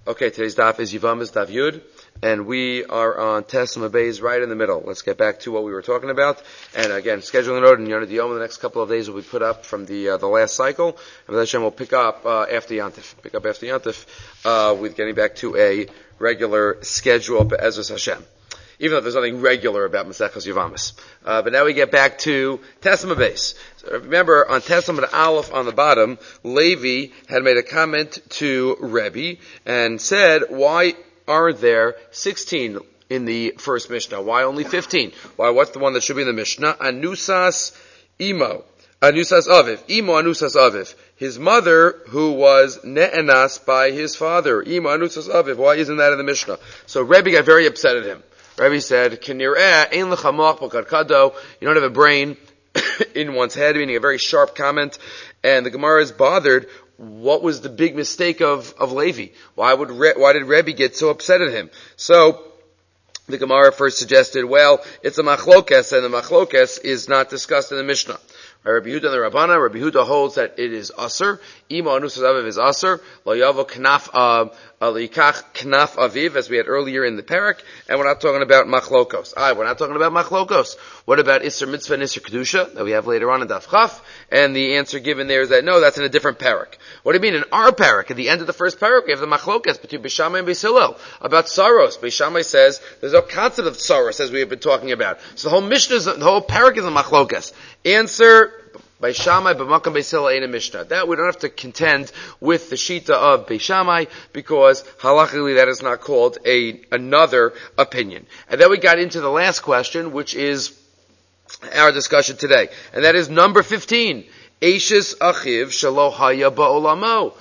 Okay, today's daf is Yivamis Daf Yud, and we are on Tesma Beis right in the middle. Let's get back to what we were talking about. And again, scheduling note and Yonah Diyom, the next couple of days will be put up from the last cycle. And Hashem will pick up after Yantif. With getting back to a regular schedule of Ezras Hashem. Even though there's nothing regular about Maseches Yivamis. But now we get back to Tesma Beis. So remember, on Tesma Aleph on the bottom, Levi had made a comment to Rebbe and said, why aren't there 16 in the first Mishnah? Why only 15? Why, what's the one that should be in the Mishnah? Anusas Imo. Anusas Aviv. Imo Anusas Aviv. His mother, who was Ne'enas by his father. Imo Anusas Aviv. Why isn't that in the Mishnah? So Rebbe got very upset at him. Rebbe said, you don't have a brain in one's head, meaning a very sharp comment. And the Gemara is bothered. What was the big mistake of Levi? Why did Rebbe get so upset at him? So, the Gemara first suggested, well, it's a machlokes, and the machlokes is not discussed in the Mishnah. Rabbi Yehuda and the Rabbana, Rabbi Yehuda holds that it is aser. Imo anusas aviv is aser. Lo yavo knaf aviv, as we had earlier in the parak. And we're not talking about machlokos. We're not talking about machlokos. What about Isser Mitzvah and Isser Kedusha that we have later on in Daf Chaf? And the answer given there is that no, that's in a different parak. What do you mean? In our parak, at the end of the first parak, we have the machlokos between Beis Shammai and Beis Hillel about saros. Beis Shammai says there's no concept of saros as we have been talking about. So the whole Mishnah, the whole parak is a machlokos. Answer: Beis Shammai, b'makam Beis Hillel ain't a Mishnah. That we don't have to contend with the shita of Beis Shammai because halachically that is not called another opinion. And then we got into the last question, which is our discussion today, and that is number 15. Eishes achiv shelo haya ba'olamo.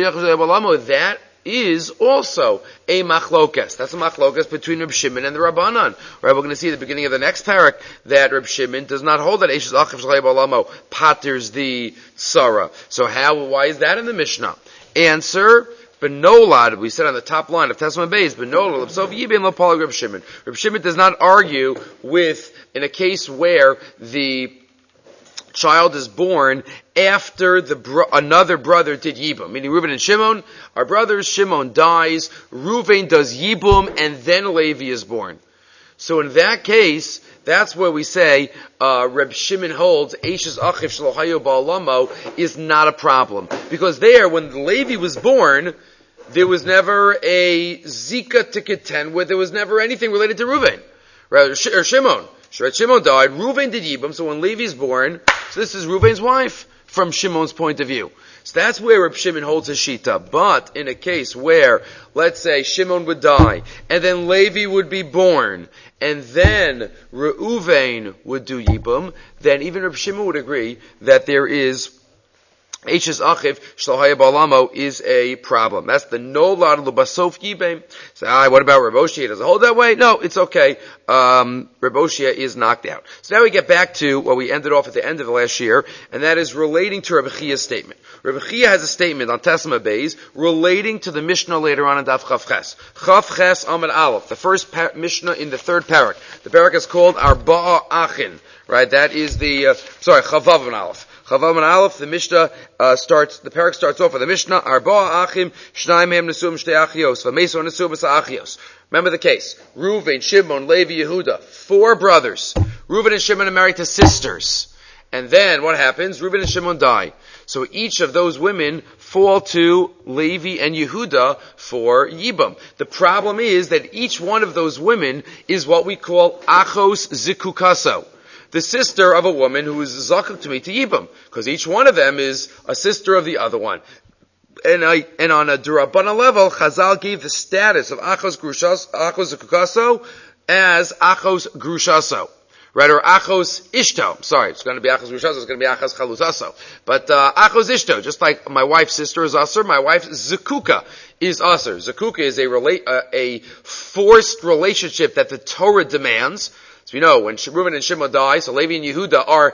That is also a machlokes. That's a machlokes between Reb Shimon and the Rabbanan. Right, we're going to see at the beginning of the next parak that Reb Shimon does not hold that Eishes achiv shelo haya ba'olamo patters the Sarah. So why is that in the Mishnah? Answer: Benolad, we said on the top line of Tesma Beis, Benolad, L'psov Yibin L'Pal Reb Shimon. Reb Shimon does not argue with, in a case where the child is born after another brother did Yibum. Meaning Reuben and Shimon are brothers, Shimon dies, Reuven does Yibum, and then Levi is born. So in that case, that's where we say, Reb Shimon holds, Eishes Achiv Shelo Hayu Ba'olamo is not a problem. Because there, when Levi was born, there was never a Zika ticket 10 where there was never anything related to Reuven. Or Shimon. Shimon died, Reuven did Yibum, so when Levi's born, so this is Reuven's wife from Shimon's point of view. So that's where Reb Shimon holds his shita. But in a case where, let's say, Shimon would die, and then Levi would be born, and then Reuven would do Yibum, then even Reb Shimon would agree that there is Eishes achiv shelo haya ba'olamo is a problem. That's the nolad l'basof yibem. So, what about Reb Oshia? Does it hold that way? No, it's okay. Reb Oshia is knocked out. So now we get back to what we ended off at the end of the last year, and that is relating to Reb Chia's statement. Reb Chia has a statement on Tesma Beis relating to the Mishnah later on in Daf Chaf Ches. Chaf Ches Amud Aleph, the first Mishnah in the third parak. The parak is called Arba'a Achin. Right? That is Chavav Amud Aleph. Chavav Amud Aleph, the Mishnah the parak starts off with the Mishnah, Arba'a Achim, Shnai Mehem Nesum Shtei Achios, V'Meso Nesum Esa Achios. Remember the case. Reuven, Shimon, Levi, Yehuda. 4 brothers. Reuven and Shimon are married to sisters. And then what happens? Reuven and Shimon die. So each of those women fall to Levi and Yehuda for Yibam. The problem is that each one of those women is what we call Achos Zikukaso. The sister of a woman who is zakuk to me to Yibam, because each one of them is a sister of the other one. And on a Durabana level, Chazal gave the status of Achos Zikukaso as Achos Grushaso. Right, or Achos Ishto. Sorry, it's going to be Achos Grushaso, it's going to be Achos Chalutaso. But Achos Ishto, just like my wife's sister is Aser, my wife's Zakuka is Aser. Zakuka is a forced relationship that the Torah demands. So we know when Reuven and Shimon die, so Levi and Yehuda are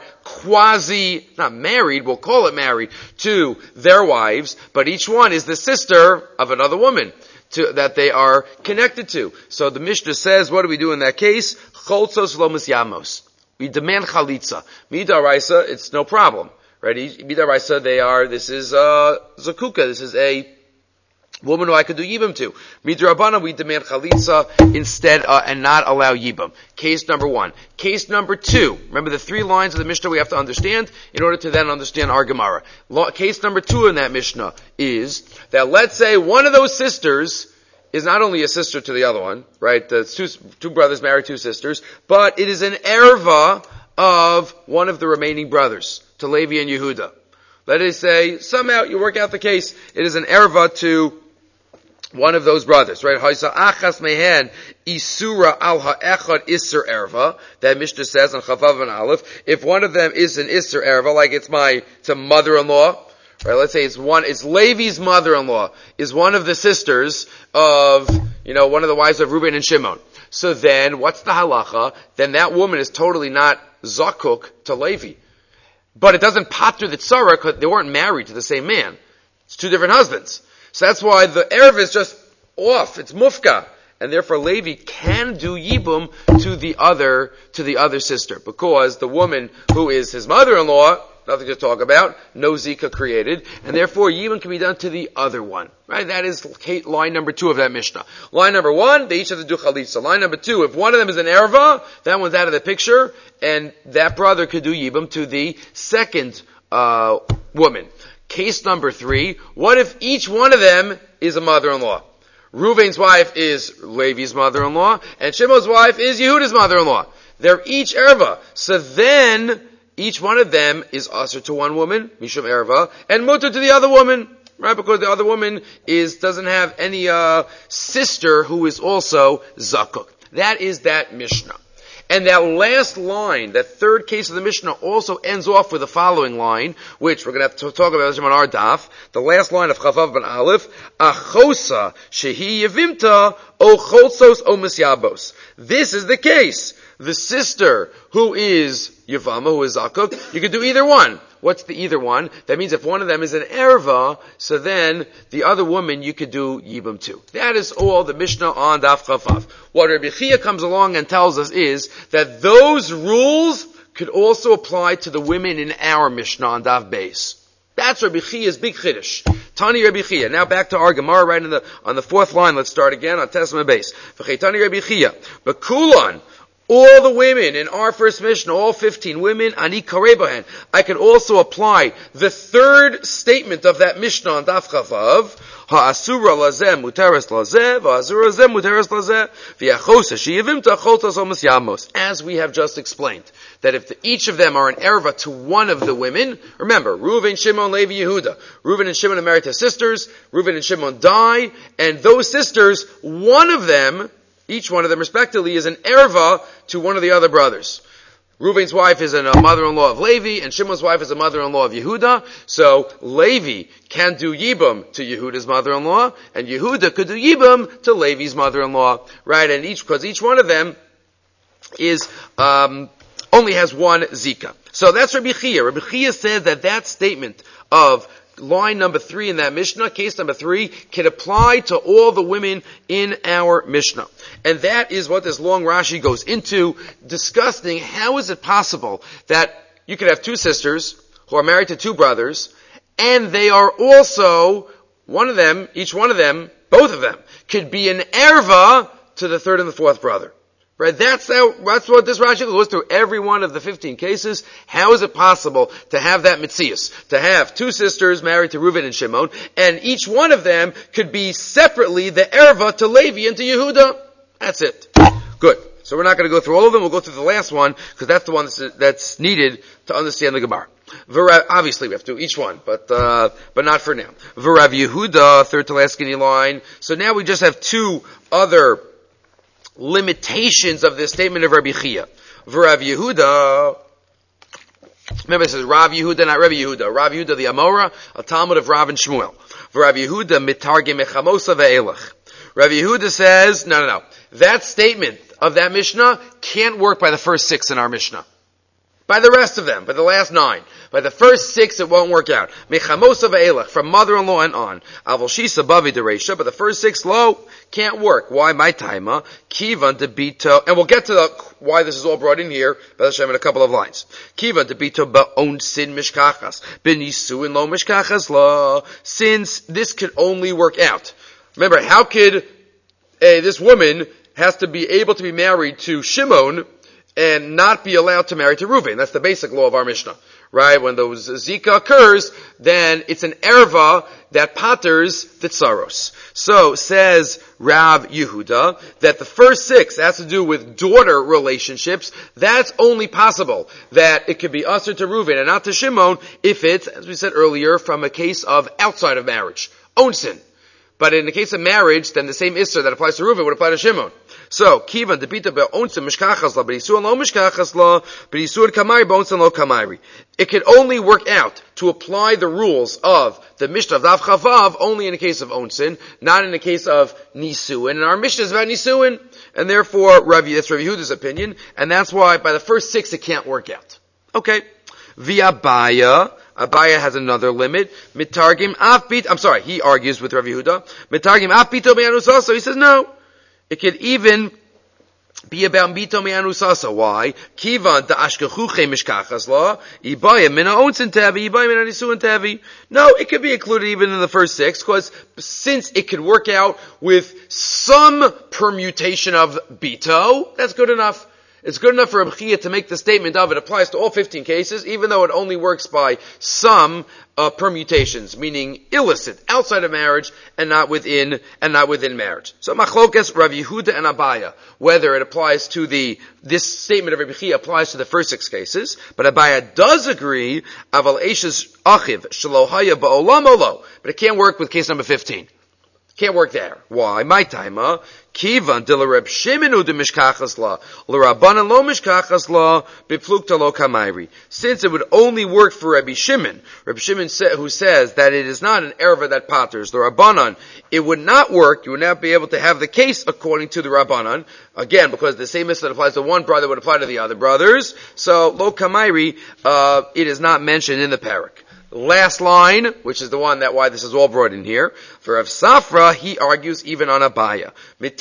not married, we'll call it married, to their wives, but each one is the sister of another woman that they are connected to. So the Mishnah says, what do we do in that case? Cholzos lo misyamos. We demand chalitza. Midaraisa, it's no problem. Right? Midaraisa, this is zakuka, this is a Woman who I could do yibum to. Midrabana, we demand chalitza instead, and not allow yibum. Case number one. Case number two. Remember the 3 lines of the Mishnah we have to understand in order to then understand our Gemara. Case number 2 in that Mishnah is that let's say one of those sisters is not only a sister to the other one, right? The two brothers married 2 sisters, but it is an erva of one of the remaining brothers, to Levi and Yehuda. Let us say, somehow you work out the case, it is an erva to one of those brothers, right? Haisa achas mehen isura al ha'echad isser erva. That Mishnah says on Chavav and Aleph, if one of them is an isser erva, like it's a mother-in-law, right? Let's say it's Levi's mother-in-law is one of the sisters of, one of the wives of Reuben and Shimon. So then, what's the halacha? Then that woman is totally not zakuk to Levi. But it doesn't pater the tzara because they weren't married to the same man. It's 2 different husbands. So that's why the erv is just off. It's mufka. And therefore Levi can do yibum to the other sister. Because the woman who is his mother-in-law, nothing to talk about, no zika created, and therefore yibum can be done to the other one. Right? That is line number 2 of that Mishnah. Line number 1, they each have to do chalitza. Line number 2, if one of them is an erva, that one's out of the picture, and that brother could do yibum to the second woman. Case number 3, what if each one of them is a mother-in-law? Reuven's wife is Levi's mother-in-law, and Shimon's wife is Yehuda's mother-in-law. They're each erva. So then, each one of them is usher to one woman, mishum erva, and mutter to the other woman, right? Because the other woman doesn't have any sister who is also zakuk. That is that Mishnah. And that last line, that third case of the Mishnah, also ends off with the following line, which we're going to have to talk about on our daf. The last line of Chavav ben Aleph, Achosa shehi yevimta o cholsos o misyabos. This is the case. The sister who is Yavama, who is Zakuk, you could do either one. What's the either one? That means if one of them is an erva, so then the other woman you could do yibum to. That is all the Mishnah on Daf Chavav. What Rabbi Chia comes along and tells us is that those rules could also apply to the women in our Mishnah on Daf Beis. That's Rabbi Chia's big chiddush. Tani Rabbi Chia. Now back to our Gemara right on the 4th line. Let's start again on Tesma Beis. Tani Rabbi Chia. Bekulan. All the women in our first Mishnah, all 15 women, ani karebahen. I can also apply the third statement of that Mishnah on Daf Chavav. Ha'asura lazeh muteres lazeh, va'asura lazeh muteres lazeh, v'yachosa sheyivimta choltos omas yamos. As we have just explained, that if each of them are an erva to one of the women, remember, Reuven, Shimon, Levi, Yehuda. Reuven and Shimon are married to sisters, Reuven and Shimon die, and those sisters, each one of them respectively is an erva to one of the other brothers. Reuven's wife is a mother-in-law of Levi, and Shimon's wife is a mother-in-law of Yehuda. So Levi can do yibum to Yehuda's mother-in-law, and Yehuda could do yibum to Levi's mother-in-law, right? And because each one of them is only has one zika. So that's Rabbi Chia. Rabbi Chia said that statement of line number 3 in that Mishnah, case number 3, can apply to all the women in our Mishnah. And that is what this long Rashi goes into, discussing how is it possible that you could have 2 sisters who are married to 2 brothers, and they are also, each one of them, both of them, could be an erva to the 3rd and the 4th brother. Right? That's what this Rashi goes through every one of the 15 cases. How is it possible to have that mitzias? To have 2 sisters married to Reuven and Shimon, and each one of them could be separately the erva to Levi and to Yehuda. That's it. Good. So we're not going to go through all of them. We'll go through the last one, because that's the one that's needed to understand the Gemara. Obviously we have to do each one, but not for now. V'Rav Yehuda, 3rd to last skinny line. So now we just have 2 other limitations of this statement of Rabbi Chia. Rav Yehuda, remember it says Rav Yehuda, not Rabbi Yehuda. Rav Yehuda the Amora, a Talmud of Rav and Shmuel. Rav Yehuda mitargem echamosa ve'elach. Rav Yehuda says, no. That statement of that Mishnah can't work by the first 6 in our Mishnah. By the rest of them, by the last 9. By the first 6, it won't work out. Mechamosa ve'elach, from mother-in-law and on. Avol shisa bavi dereisha, but the first 6 can't work. Why? My taima, kivan debito, and we'll get to why this is all brought in here, B'ez Hashem, in a couple of lines. Kivan debito ba'on sin mishkachas, b'nisu in lo mishkachas la, since this could only work out Remember, how could this woman has to be able to be married to Shimon and not be allowed to marry to Reuven? That's the basic law of our Mishnah, right? When those Zika occurs, then it's an erva that patters the tsaros. So, says Rav Yehuda, that the first 6 has to do with daughter relationships. That's only possible that it could be usher to Reuven and not to Shimon if it's, as we said earlier, from a case of outside of marriage. Own sin. But in the case of marriage, then the same Isser that applies to Reuven would apply to Shimon. So, Kivan, debita be'onsim mishkachas la, b'yisuan lo mishkachas la, b'yisuan kamari be'onsim lo kamari. It can only work out to apply the rules of the Mishnah of Daf Chavav only in the case of onsin, not in the case of nisuin. And our Mishnah is about nisuin, and therefore, that's Rav Yehuda's opinion, and that's why by the first 6 it can't work out. Okay. Via Abaya has another limit. Mitargim afbit. He argues with Rav Yehuda. Mitargim afbito me'anusasa. He says no. It could even be about bito me'anusasa. Why? Kivan da ashkechuche mishkachas la. Ibaya mina onsin tavi. Ibaya mina nisuin tavi. No, it could be included even in the first 6, because since it could work out with some permutation of bito, that's good enough. It's good enough for Reb Chia to make the statement of it applies to all 15 cases, even though it only works by some permutations, meaning illicit, outside of marriage, and not within marriage. So Machlokes, Rav Yehuda and Abaya, whether it applies to this statement of Reb Chia applies to the first 6 cases, but Abaya does agree, Aval Eishes Achiv Shelo Haya Ba'olam Olo, but it can't work with case number 15. Can't work there. Why? My timer. Kivan de Reb Shimon u de mishkachas la, l'Rabbanan lo mishkachas la, b'plukta lo kamayri. Since it would only work for Rabbi Shimon who says that it is not an erva that patters, the Rabbanan, it would not work, you would not be able to have the case according to the Rabbanan, again, because the same mitzvah that applies to one brother would apply to the other brothers, so lo kamayri, it is not mentioned in the parak. Last line, which is the one that why this is all brought in here. For Rav Safra, he argues even on Abaya.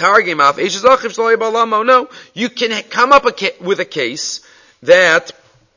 No, you can come up with a case that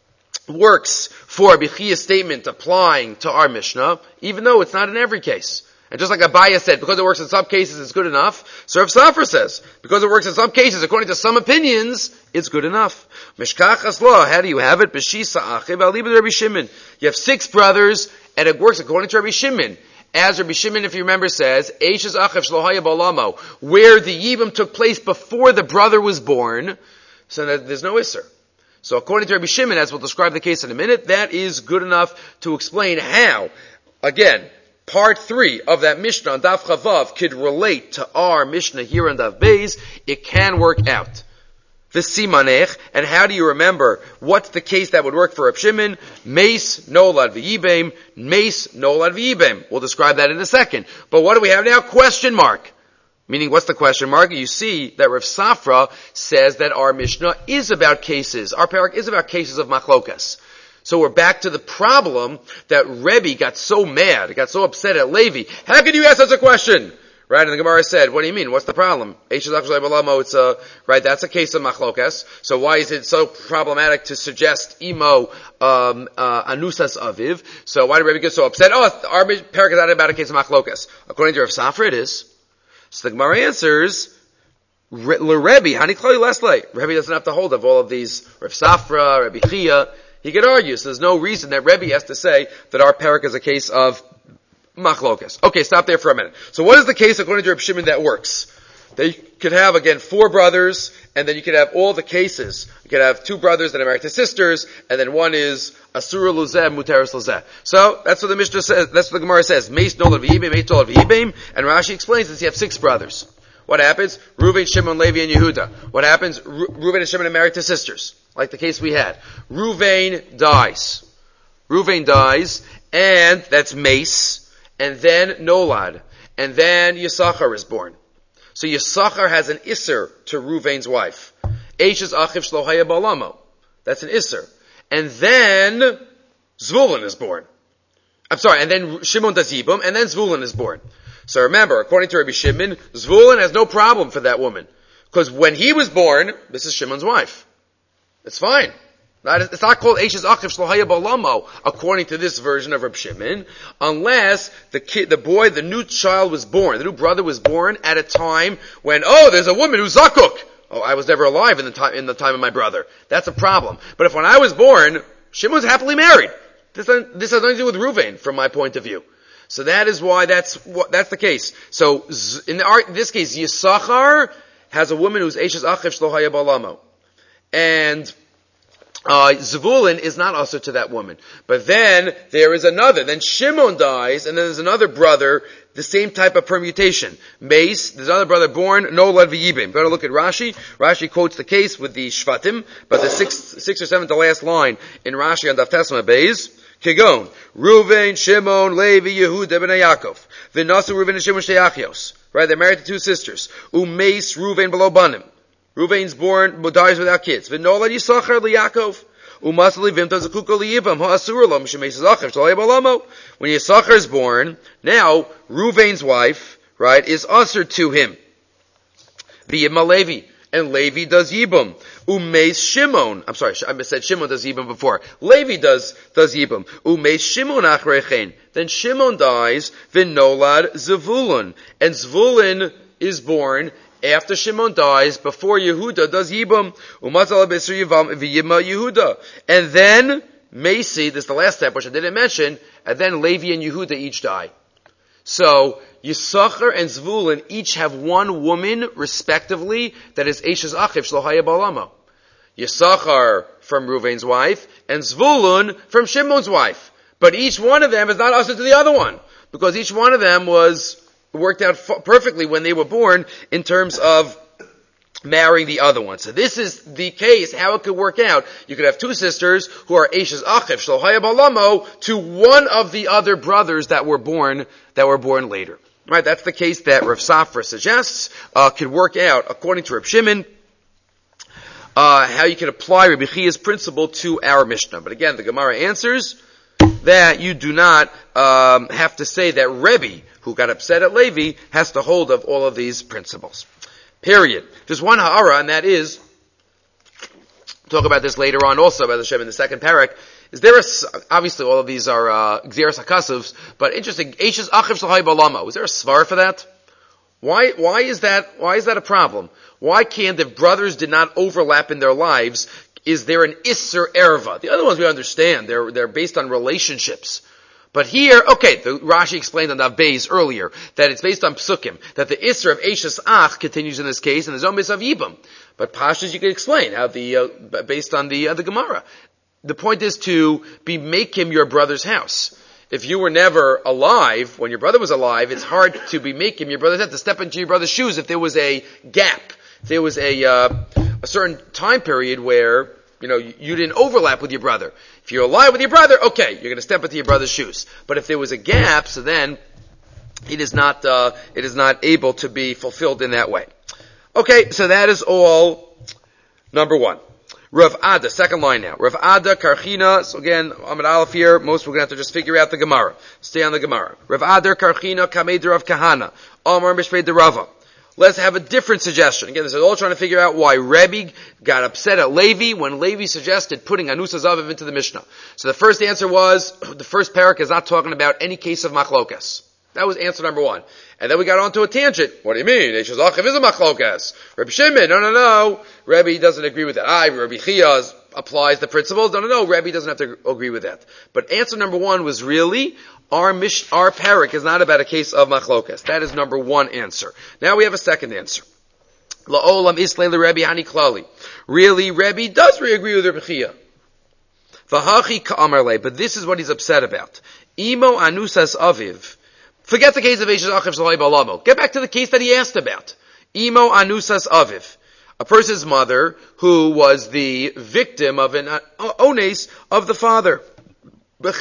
works for Bichia's statement applying to our Mishnah, even though it's not in every case. And just like Abaya said, because it works in some cases, it's good enough. So Rav Safra says, because it works in some cases, according to some opinions, it's good enough. Mishkachas law, how do you have it? B'shisa achiv alibah Rabbi Shimon. You have 6 brothers, and it works according to Rabbi Shimon. As Rabbi Shimon, if you remember, says, Eishes achiv shlohaya balamo, where the Yibam took place before the brother was born, so that there's no Isser. So according to Rabbi Shimon, as we'll describe the case in a minute, that is good enough to explain how, again, Part 3 of that Mishnah on Daf Chavav could relate to our Mishnah here on Daf Beis. It can work out. The Simanech, and how do you remember what's the case that would work for Reb Shimon? Meis nolad v'yibem, Meis nolad v'yibem. We'll describe that in a second. But what do we have now? Question mark. Meaning, what's the question mark? You see that Rav Safra says that our Mishnah is about cases. Our parak is about cases of machlokas. So we're back to the problem that Rebbe got so mad, got so upset at Levi. How could you ask such a question? Right? And the Gemara said, what do you mean? What's the problem? It's right, that's a case of machlokas. So why is it so problematic to suggest imo, anusas aviv? So why did Rebbe get so upset? Oh, our parak is not about a case of machlokas. According to Rav Safra, it is. So the Gemara answers, Rebbe, hanikloi leslei. Rebbe doesn't have to hold of all of these Rav Safra, Rebbe Chia. He could argue, so there's no reason that Rebbe has to say that our parak is a case of machlokas. Okay, stop there for a minute. So what is the case according to Reb Shimon that works? They could have, again, 4 brothers, and then you could have all the cases. You could have 2 brothers that are married to sisters, and then one is asura luzeh, muteris luzeh. So, that's what the Mishnah says, that's what the Gemara says. Meis nolad v'yibim, meis nolad v'yibim, and Rashi explains this, you have 6 brothers. What happens? Reuven, Shimon, Levi, and Yehuda. What happens? Reuven and Shimon are married to sisters, like the case we had. Reuven dies, and that's Mace, and then Nolad, and then Yisachar is born. So Yisachar has an Isser to Reuven's wife. Eishes achiv shlohaya balamo. That's an Isser. And then Zvulun is born. And then Shimon does Yibum, and then Zvulun is born. So remember, according to Rabbi Shimon, Zvulun has no problem for that woman. Because when he was born, this is Shimon's wife. It's fine. Right? It's not called Eishes Achiv Shelo Haya Ba'olamo, according to this version of Reb Shimon, unless the new child was born, the new brother was born at a time when, there's a woman who's zakuk. I was never alive in the time of my brother. That's a problem. But if when I was born, Shimon was happily married. This has nothing to do with Ruvain, from my point of view. So that is why that's the case. So in this case, Yisachar has a woman who's Eishes Achiv Shelo Haya Ba'olamo, and Zvulun is not also to that woman. But then there is another. Then Shimon dies, and then there's another brother, the same type of permutation. Mace, there's another brother born, Nolad v'yibim. Better look at Rashi. Rashi quotes the case with the Shvatim, but the sixth or seventh to last line in Rashi on Daf Tesma Beis, Kegon, Ruvain, Shimon, Levi, Yehuda, ben Yaakov. V'nasu Ruvain and Shimon shtei achios. Right, they're married to two sisters. Umace, Ruvain below banim. Ruvain's born, but dies without kids. V'nolad Yisachar liYaakov. Umas levim tazakuko liyivam ha'asur lo m'shemeish zachav sh'lo balamo. When Yisachar is born, now Ruvain's wife, right, is ushered to him. V'yibma Levi. And Levi does Yibum. Umeis Shimon. I'm sorry, I said Shimon does Yibum before. Levi does Yibum. Umeis Shimon achrechein. Then Shimon dies, v'nolad Zvulun. And Zvulun is born after Shimon dies, before Yehuda does Yibum. Umatzal b'esur yivam v'yibma Yehuda. And then Macy, this is the last step, which I didn't mention, and then Levi and Yehuda each die. So, Yisachar and Zvulun each have one woman, respectively, that is Eishes Achiv Shelo Haya Ba'olamo. Yisachar from Ruvain's wife, and Zvulun from Shimon's wife. But each one of them is not usher to the other one, because each one of them worked out perfectly when they were born in terms of marrying the other one. So this is the case, how it could work out. You could have two sisters who are Eishes Achiv Shelo Haya Ba'olamo to one of the other brothers that were born later. Right, that's the case that Rav Safra suggests, could work out, according to Reb Shimon, how you can apply Rabbi Chia's principle to our Mishnah. But again, the Gemara answers that you do not have to say that Rebbe, who got upset at Levi, has to hold of all of these principles. Period. Just one ha'ara, and that is, talk about this later on also, by the Shem in the second parak, obviously all of these are Gzeras HaKasuvs, but interesting, Eishes Achiv Shelo Haya Ba'olamo. Is there a svar for that? Why is that a problem? Why can't, if brothers did not overlap in their lives, is there an Isser Erva? The other ones we understand, they're based on relationships. But here, the Rashi explained on Daf Beis earlier, that it's based on Psukim, that the Isser of Eishes Ach continues in this case, and there's no Miss of Yibam. But Pashas you can explain how based on the Gemara. The point is to make him your brother's house. If you were never alive, when your brother was alive, it's hard to make him your brother's house, to step into your brother's shoes if there was a gap. If there was a certain time period where, you didn't overlap with your brother. If you're alive with your brother, okay, you're going to step into your brother's shoes. But if there was a gap, so then it is not able to be fulfilled in that way. Okay, so that is all number one. Rav Ada, second line now. Rav Ada, Karchina, so again, Amid Aleph here, most we're going to have to just figure out the Gemara. Stay on the Gemara. Rav Ada, Karchina, Kamei Rav Kahana, Amar Mishpei Rava. Let's have a different suggestion. Again, this is all trying to figure out why Rebbe got upset at Levi when Levi suggested putting Anusa Zaviv into the Mishnah. So the first answer was, the first parak is not talking about any case of machlokas. That was answer number one. And then we got onto a tangent. What do you mean? Eishes Achiv is a machlokas. Rebbe Shimon, no. Rebbe doesn't agree with that. Rebbe Chia applies the principles. No. Rebbe doesn't have to agree with that. But answer number one was really, our parak is not about a case of machlokas. That is number one answer. Now we have a second answer. La'olam islay Rebbe hani klali. Really, Rebbe does agree with Rebbe Chia. V'hachi ka'amar le. But this is what he's upset about. Imo anusas aviv. Forget the case of Eishes Achiv Shelo Haya Ba'olamo. Get back to the case that he asked about. Imo anusas aviv. A person's mother who was the victim of an ones of the father. What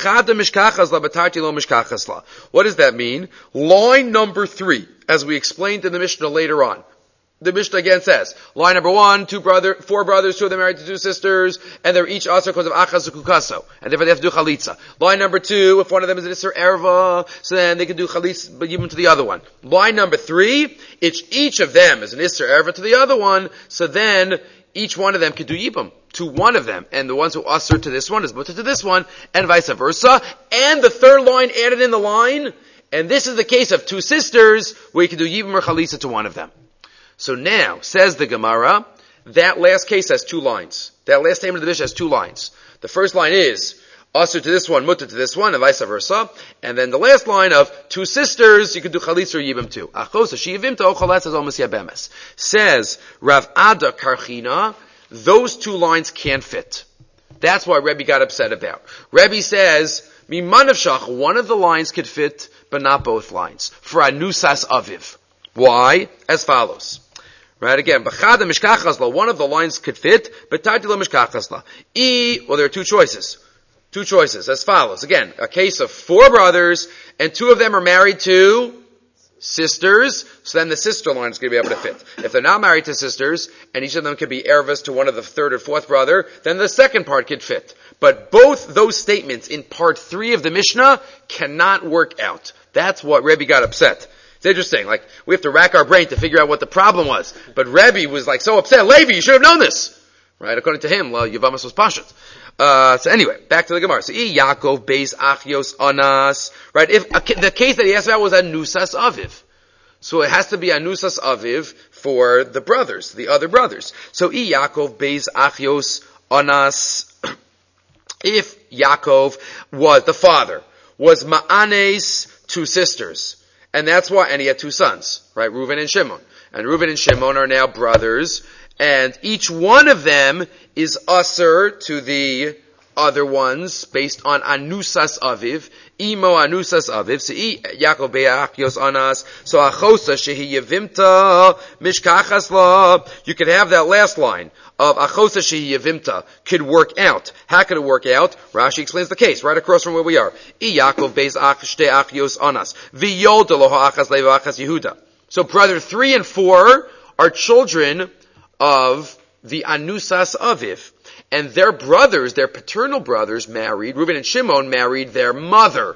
does that mean? Line number 3, as we explained in the Mishnah later on. The Mishnah again says, line number 1, 4 brothers, 2 of them married to 2 sisters, and they're each also because of achaz ukukaso, and therefore they have to do chalitza. Line number 2, if one of them is an isser erva, so then they can do chalitza, but even to the other one. Line number 3, each of them is an isser erva to the other one, so then each one of them could do yibum to one of them, and the ones who usher to this one is mutter to this one, and vice versa. And the third line added in the line, and this is the case of two sisters, where you can do yibum or chalisa to one of them. So now, says the Gemara, that last case has two lines. That last statement of the Mishnah has two lines. The first line is, usher to this one, mutter to this one, and vice versa. And then the last line of two sisters, you can do chalitza or yibam too. Achos sheyivimta o chalatz as almost yabemes. Says Rav Ada Karchina, those two lines can't fit. That's why Rebbe got upset about. Rebbe says, Mimanavshach, one of the lines could fit, but not both lines. For anusas aviv. Why? As follows. Right, again, b'chada mishkachasla, one of the lines could fit, but tartila mishkachasla. Well, there are two choices. Two choices, as follows. Again, a case of four brothers, and two of them are married to sisters, so then the sister line is going to be able to fit. If they're not married to sisters, and each of them could be ervis to one of the third or fourth brother, then the second part could fit. But both those statements in part 3 of the Mishnah cannot work out. That's what Rebbe got upset. It's interesting, like, we have to rack our brain to figure out what the problem was. But Rebbe was like so upset, Levi, you should have known this! Right, according to him, well, Yavamas was Pashut. So anyway, back to the Gemara. So, Yaakov beis Achios Anas. Right, if the case that he asked about was Anusas Aviv. So it has to be Anusas Aviv for the brothers, the other brothers. So, Yaakov beis Achios Anas. If Yaakov was, the father, was Ma'anes, two sisters. And that's why, and he had two sons, right? Reuven and Shimon. And Reuven and Shimon are now brothers, and each one of them is usher to the other ones based on Anusas Aviv. Imo Anusas Aviv. So Yaakov be'achios anas. So Achosa shehi yevimta mishkachas la. You could have that last line of Achosa shehi yevimta could work out. How could it work out? Rashi explains the case right across from where we are. Yaakov beis shte achios anas. V'yolda lo ha'achas lev ha'achas Yehuda. So brother 3 and 4 are children of the Anusas Aviv. And their brothers, their paternal brothers married, Reuven and Shimon married their mother.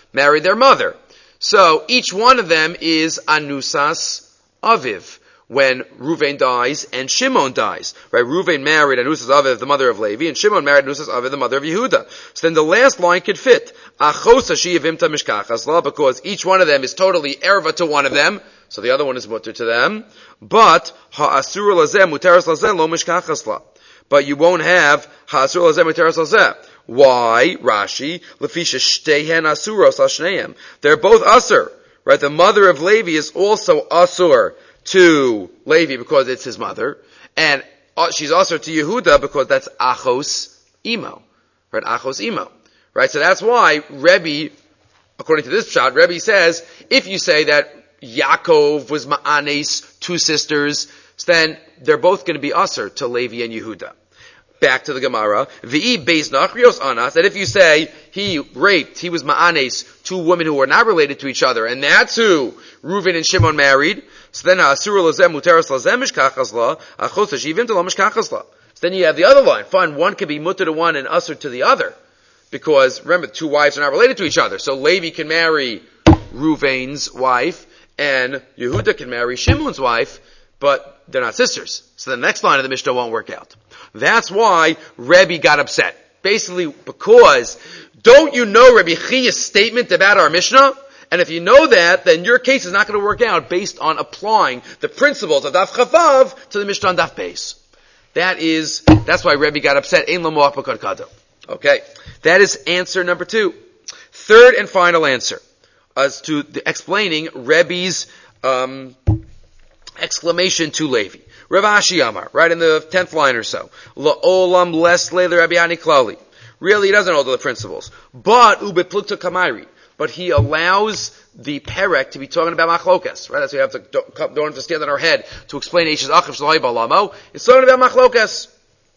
So each one of them is Anusas Aviv when Reuven dies and Shimon dies. Right? Reuven married Anusas Aviv, the mother of Levi, and Shimon married Anusas Aviv, the mother of Yehuda. So then the last line could fit. Achosa sheyivimta mishkachasla, because each one of them is totally erva to one of them, so the other one is mutter to them. But ha'asur lazeh muteras lazeh lo mishkachasla. But you won't have ha'asur lazeh muteras lazeh. Why? Rashi, lefisha shtehen asuros al shneim. They're both asur. Right? The mother of Levi is also asur to Levi because it's his mother, and she's asur to Yehuda because that's achos imo. Right? Achos imo. Right? So that's why Rebbe, according to this pshat, Rebbe says, if you say that Yaakov was Ma'anes, two sisters, then they're both going to be asur to Levi and Yehuda. Back to the Gemara. V'i beis nachrios anas, that if you say he was Ma'anes, two women who were not related to each other, and that's who Reuven and Shimon married, so then ha'asur lazem muteras lazem mishkachas la, achos hashivim lo mishkachas la. So then you have the other line. Fine, one can be mutter to one and asur to the other. Because, remember, two wives are not related to each other. So Levi can marry Reuven's wife, and Yehuda can marry Shimon's wife, but they're not sisters. So the next line of the Mishnah won't work out. That's why Rebbe got upset. Basically, because, don't you know Rebbe Chiya's statement about our Mishnah? And if you know that, then your case is not going to work out based on applying the principles of Daf Chavav to the Mishnah on Daf Beis. That's why Rebbe got upset. Ein lo moach b'karkado. Okay, that is answer number 2. Third and final answer as to explaining Rebbe's exclamation to Levi. Rav Ashi Amar, right in the 10th line or so. La'olam lesle Rabbi Ani Klali. Really, he doesn't hold to the principles. But ubeplukta kamairi. But he allows the perek to be talking about machlokas. Right? That's why we have to don't have to stand on our head to explain Eishes Achiv Shalai Balamo. It's talking about machlokas.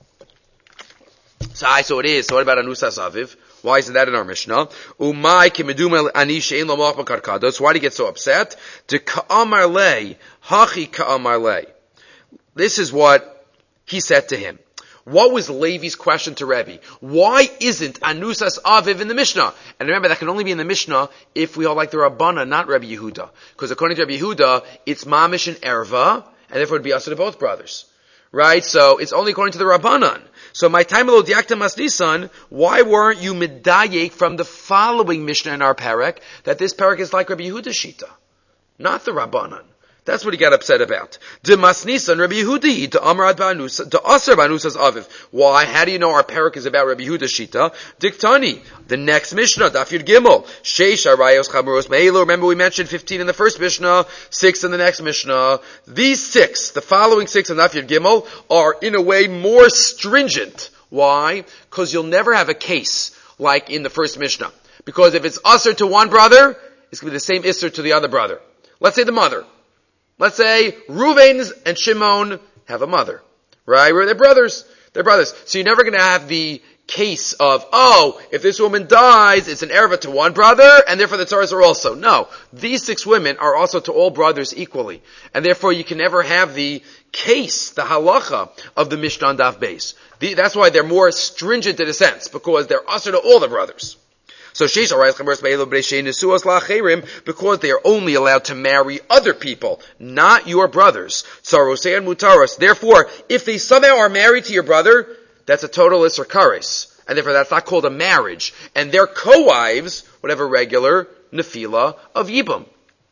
So it is. So what about Anusas Aviv? Why isn't that in our Mishnah? Umay kimedum ani she'en lo moach b'karkados. Why did he get so upset? To ka'amar lei, hachi ka'amar lei. This is what he said to him. What was Levi's question to Rebbe? Why isn't Anusas Aviv in the Mishnah? And remember, that can only be in the Mishnah if we all like the Rabbana, not Rebbe Yehuda. Because according to Rebbe Yehuda, it's Mamish and Erva, and therefore it would be also to both brothers. Right? So it's only according to the Rabbanan. So my time lo diakta masnisan, why weren't you medayek from the following Mishnah in our parak, that this parak is like Rabbi Yehuda Shita, not the Rabbanan? That's what he got upset about. De masnisan Rabbi Yehudi, de amrad ba'anusa, de aser ba'anusas aviv. Why? How do you know our parak is about Rabbi Yehuda Shita? Diktani, the next Mishnah, Daf Yud Gimel, Sheish arayos chamuros me'elu. Remember we mentioned 15 in the first Mishnah, 6 in the next Mishnah. These 6, the following 6 in Daf Yud Gimel, are in a way more stringent. Why? Because you'll never have a case like in the first Mishnah. Because if it's aser to one brother, it's going to be the same iser to the other brother. Let's say the mother. Let's say Reuven and Shimon have a mother, right? They're brothers. They're brothers. So you're never going to have the case of, if this woman dies, it's an erva to one brother, and therefore the tzaras are also. No. These 6 women are also to all brothers equally. And therefore you can never have the case, the halacha of the Mishnah on Daf Beis. That's why they're more stringent in a sense, because they're also to all the brothers. So because they are only allowed to marry other people, not your brothers. Therefore, if they somehow are married to your brother, that's a total isser kares, and therefore that's not called a marriage. And their co-wives would have a regular nefila of yibum.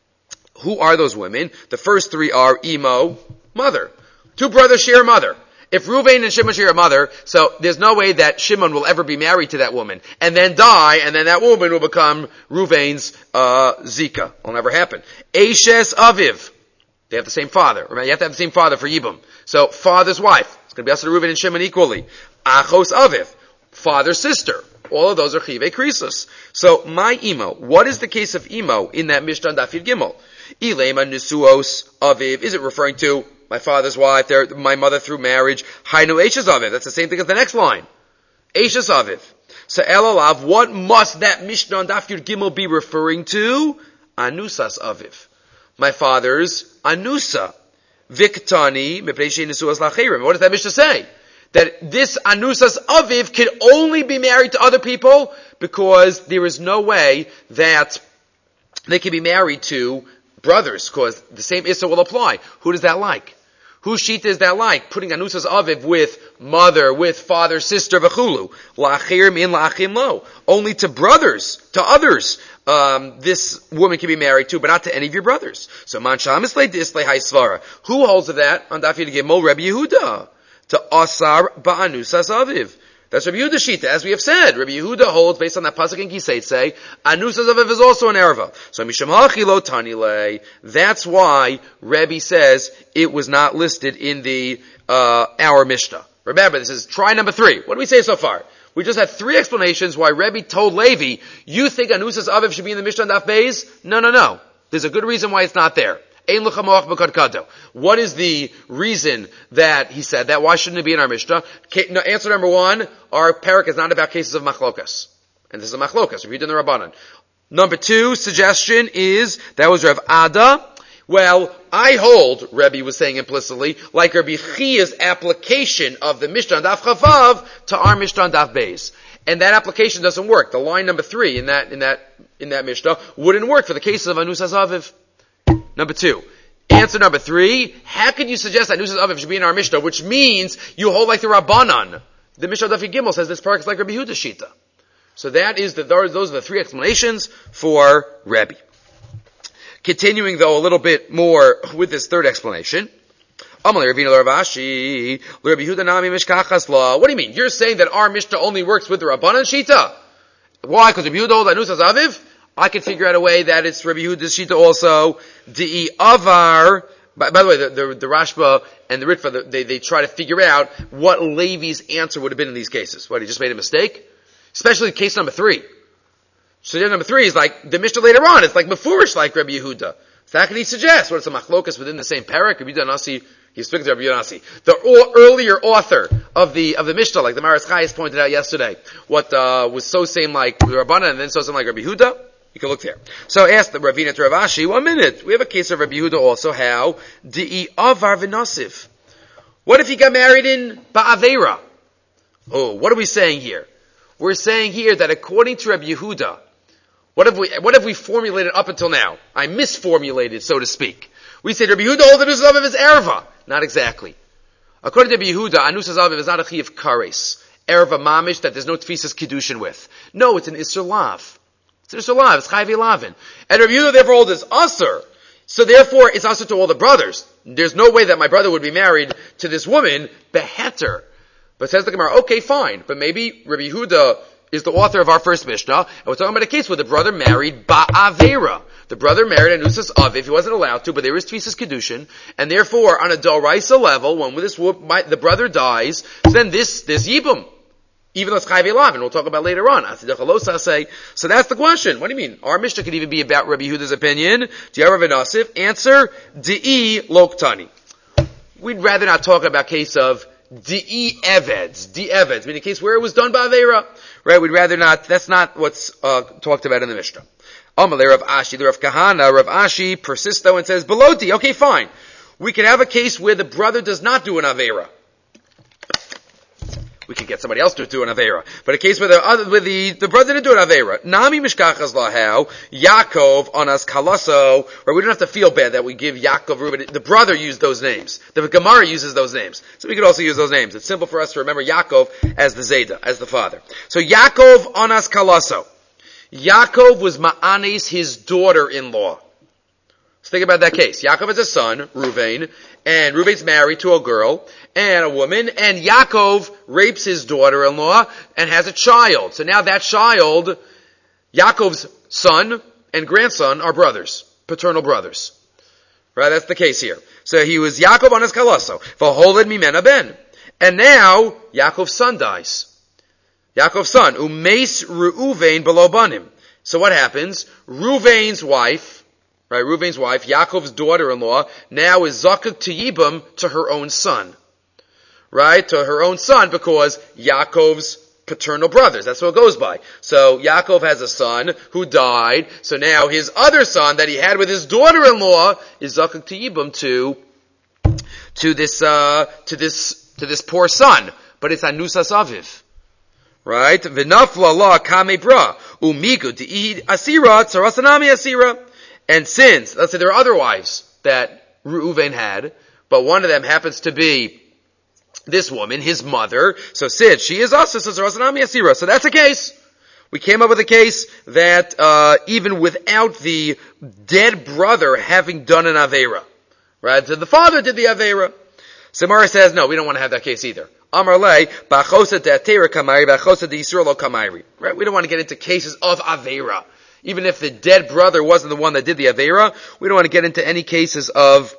Who are those women? The first 3 are imo, mother. 2 brothers share a mother. If Reuven and Shimon share a mother, so there's no way that Shimon will ever be married to that woman, and then die, and then that woman will become Reuven's Zika. It'll never happen. Eshes Aviv. They have the same father. Remember, you have to have the same father for Yibum. So, father's wife. It's going to be also Reuven and Shimon equally. Achos Aviv. Father's sister. All of those are Chive Krisus. So, my Imo. What is the case of Imo in that Mishnah Daf Yud Gimel? Ilema Nisuos Aviv. Is it referring to my father's wife, my mother through marriage? Hainu Eishes Aviv. That's the same thing as the next line. Eishes Aviv. So Elalav, what must that Mishnah on Daf Yud Gimel be referring to? Anusas Aviv. My father's Anusa. Viktani, Mepnei Nisuas Lacherim. What does that Mishnah say? That this Anusas Aviv can only be married to other people because there is no way that they can be married to brothers, because the same Issa will apply. Who does that like? Whose sheet is that like? Putting Anusas Aviv with mother, with father, sister, v'chulu. La'achir min la'achim lo. Only to brothers, to others, this woman can be married to, but not to any of your brothers. So man shamislei dislei haisvara. Who holds of that? On Daf Yud Gimel, Rabbi Yehuda. To asar ba'anusas Aviv. That's Rabbi Yehuda Shita, as we have said. Rabbi Yehuda holds, based on that pasuk in Kisei, Anusas Aviv is also an erva. So Misham Hachi lo tanile. That's why Rebbe says it was not listed in the our Mishnah. Remember, this is try number 3. What do we say so far? We just had 3 explanations why Rebbe told Levi, you think Anusas Aviv should be in the Mishnah Daf Beis? No. There's a good reason why it's not there. What is the reason that he said that? Why shouldn't it be in our Mishnah? Answer number 1, our parak is not about cases of machlokas. And this is a machlokas, reviewed in the Rabbanan. Number 2, suggestion is, that was Rav Ada. Well, I hold, Rebbe was saying implicitly, like Rabbi Chia's application of the Mishnah on Daf Chavav to our Mishnah on Daf Beis. And that application doesn't work. The line number 3 in that Mishnah wouldn't work for the cases of Anusas Aviv. Number 2. Answer number 3. How can you suggest that Anusas Aviv should be in our Mishnah, which means you hold like the Rabbanan? The Mishnah Daf Yud Gimel says this parak is like Rabbi Yehuda Shita. So those are the 3 explanations for Rebbe. Continuing though a little bit more with this 3rd explanation. What do you mean? You're saying that our Mishnah only works with the Rabbanan Shita? Why? Because Rabbi Yehuda holds Anusas Aviv? I can figure out a way that it's Rabbi Yehuda's Shita also. Di'i Avar. By the way, the Rashba and the Ritva, they try to figure out what Levi's answer would have been in these cases. What, he just made a mistake? Especially case number 3. So number 3 is like the Mishnah later on. It's like Mefurish like Rabbi Yehuda. So how can he suggest? What, it's a machlokas within the same parak? Rabbi Yehuda Nasi, he's speaking to Rabbi Yehuda Nasi. The earlier author of the Mishnah, like the Maras Chayes pointed out yesterday, what was so same like Rabbanan and then so same like Rabbi Yehuda. You can look there. So ask the Ravina to Rav Ashi, 1 minute. We have a case of Rabbi Yehuda also. How? Di'i avar v'nasiv. What if he got married in Ba'avera? Oh, what are we saying here? We're saying here that according to Rabbi Yehuda, what have we formulated up until now? I misformulated, so to speak. We said Rabbi Yehuda holds the Nusas Aviv as erva. Not exactly. According to Rabbi Yehuda, Anusas Aviv is not a Chiyav Kares. Erev Mamish that there's no Tfisas Kiddushin with. No, it's an Isser Lav. It's an Isser Lav. It's Chayv Lavin. And Rabbi Yehuda therefore holds this Asr. So therefore, it's Asr to all the brothers. There's no way that my brother would be married to this woman, Beheter. But says the Gemara, okay, fine. But maybe Rabbi Yehuda is the author of our first Mishnah, and we're talking about a case where the brother married Ba'avera. The brother married Anusas Aviv. He wasn't allowed to, but there is Tfisas Kiddushin, and therefore, on a Doraisa level, when the brother dies, then there's Yibum. Even though it's Chayv Elav, and we'll talk about later on. So that's the question. What do you mean? Our Mishnah could even be about Rabbi Yehuda's opinion. Diarav and Asif. Answer, Di'i Loktani. We'd rather not talk about case of Di'i Eveds. Di'i Eveds, meaning a case where it was done by Avera. Right? We'd rather not, that's not what's talked about in the Mishnah. Amalei Rav Ashi, the Rav Kahana, Rav Ashi persists though and says, Beloti, okay fine. We can have a case where the brother does not do an Avera. We could get somebody else to do an Avera. But a case where the brother didn't do an Avera. Nami mishkachas lahau, Yaakov onas kalaso, where we don't have to feel bad that we give Yaakov, Reuben. The brother used those names. The Gemara uses those names. So we could also use those names. It's simple for us to remember Yaakov as the Zayda, as the father. So Yaakov onas kalaso. Yaakov was Ma'anes, his daughter-in-law. So think about that case. Yaakov has a son, Reuven, and Reuven's married to a girl and a woman, and Yaakov rapes his daughter-in-law and has a child. So now that child, Yaakov's son and grandson are brothers, paternal brothers. Right? That's the case here. So he was Yaakov on his kalaso. V'holed mimena ben. And now, Yaakov's son dies. Yaakov's son, umeis Reuven below banim. So what happens? Reuven's wife, Yaakov's daughter-in-law, now is zakuk to Yibam to her own son. Right? To her own son because Yaakov's paternal brothers. That's what it goes by. So Yaakov has a son who died. So now his other son that he had with his daughter-in-law is zakuk to Yibam to this poor son. But it's Anusas Aviv. Right? V'nafla la kame bra. Umigu di'id asira tzarasanami asira. And since, let's say there are other wives that Reuven had, but one of them happens to be this woman, his mother, so since she is us, so that's a case. We came up with a case that, even without the dead brother having done an Avera, right? So the father did the Avera. Samara says, no, we don't want to have that case either. Amar lei, ba'chosa de'atera kamayri, ba'chosa de'isur lo kamayri. Right? We don't want to get into cases of Avera. Even if the dead brother wasn't the one that did the Avera, we don't want to get into any cases of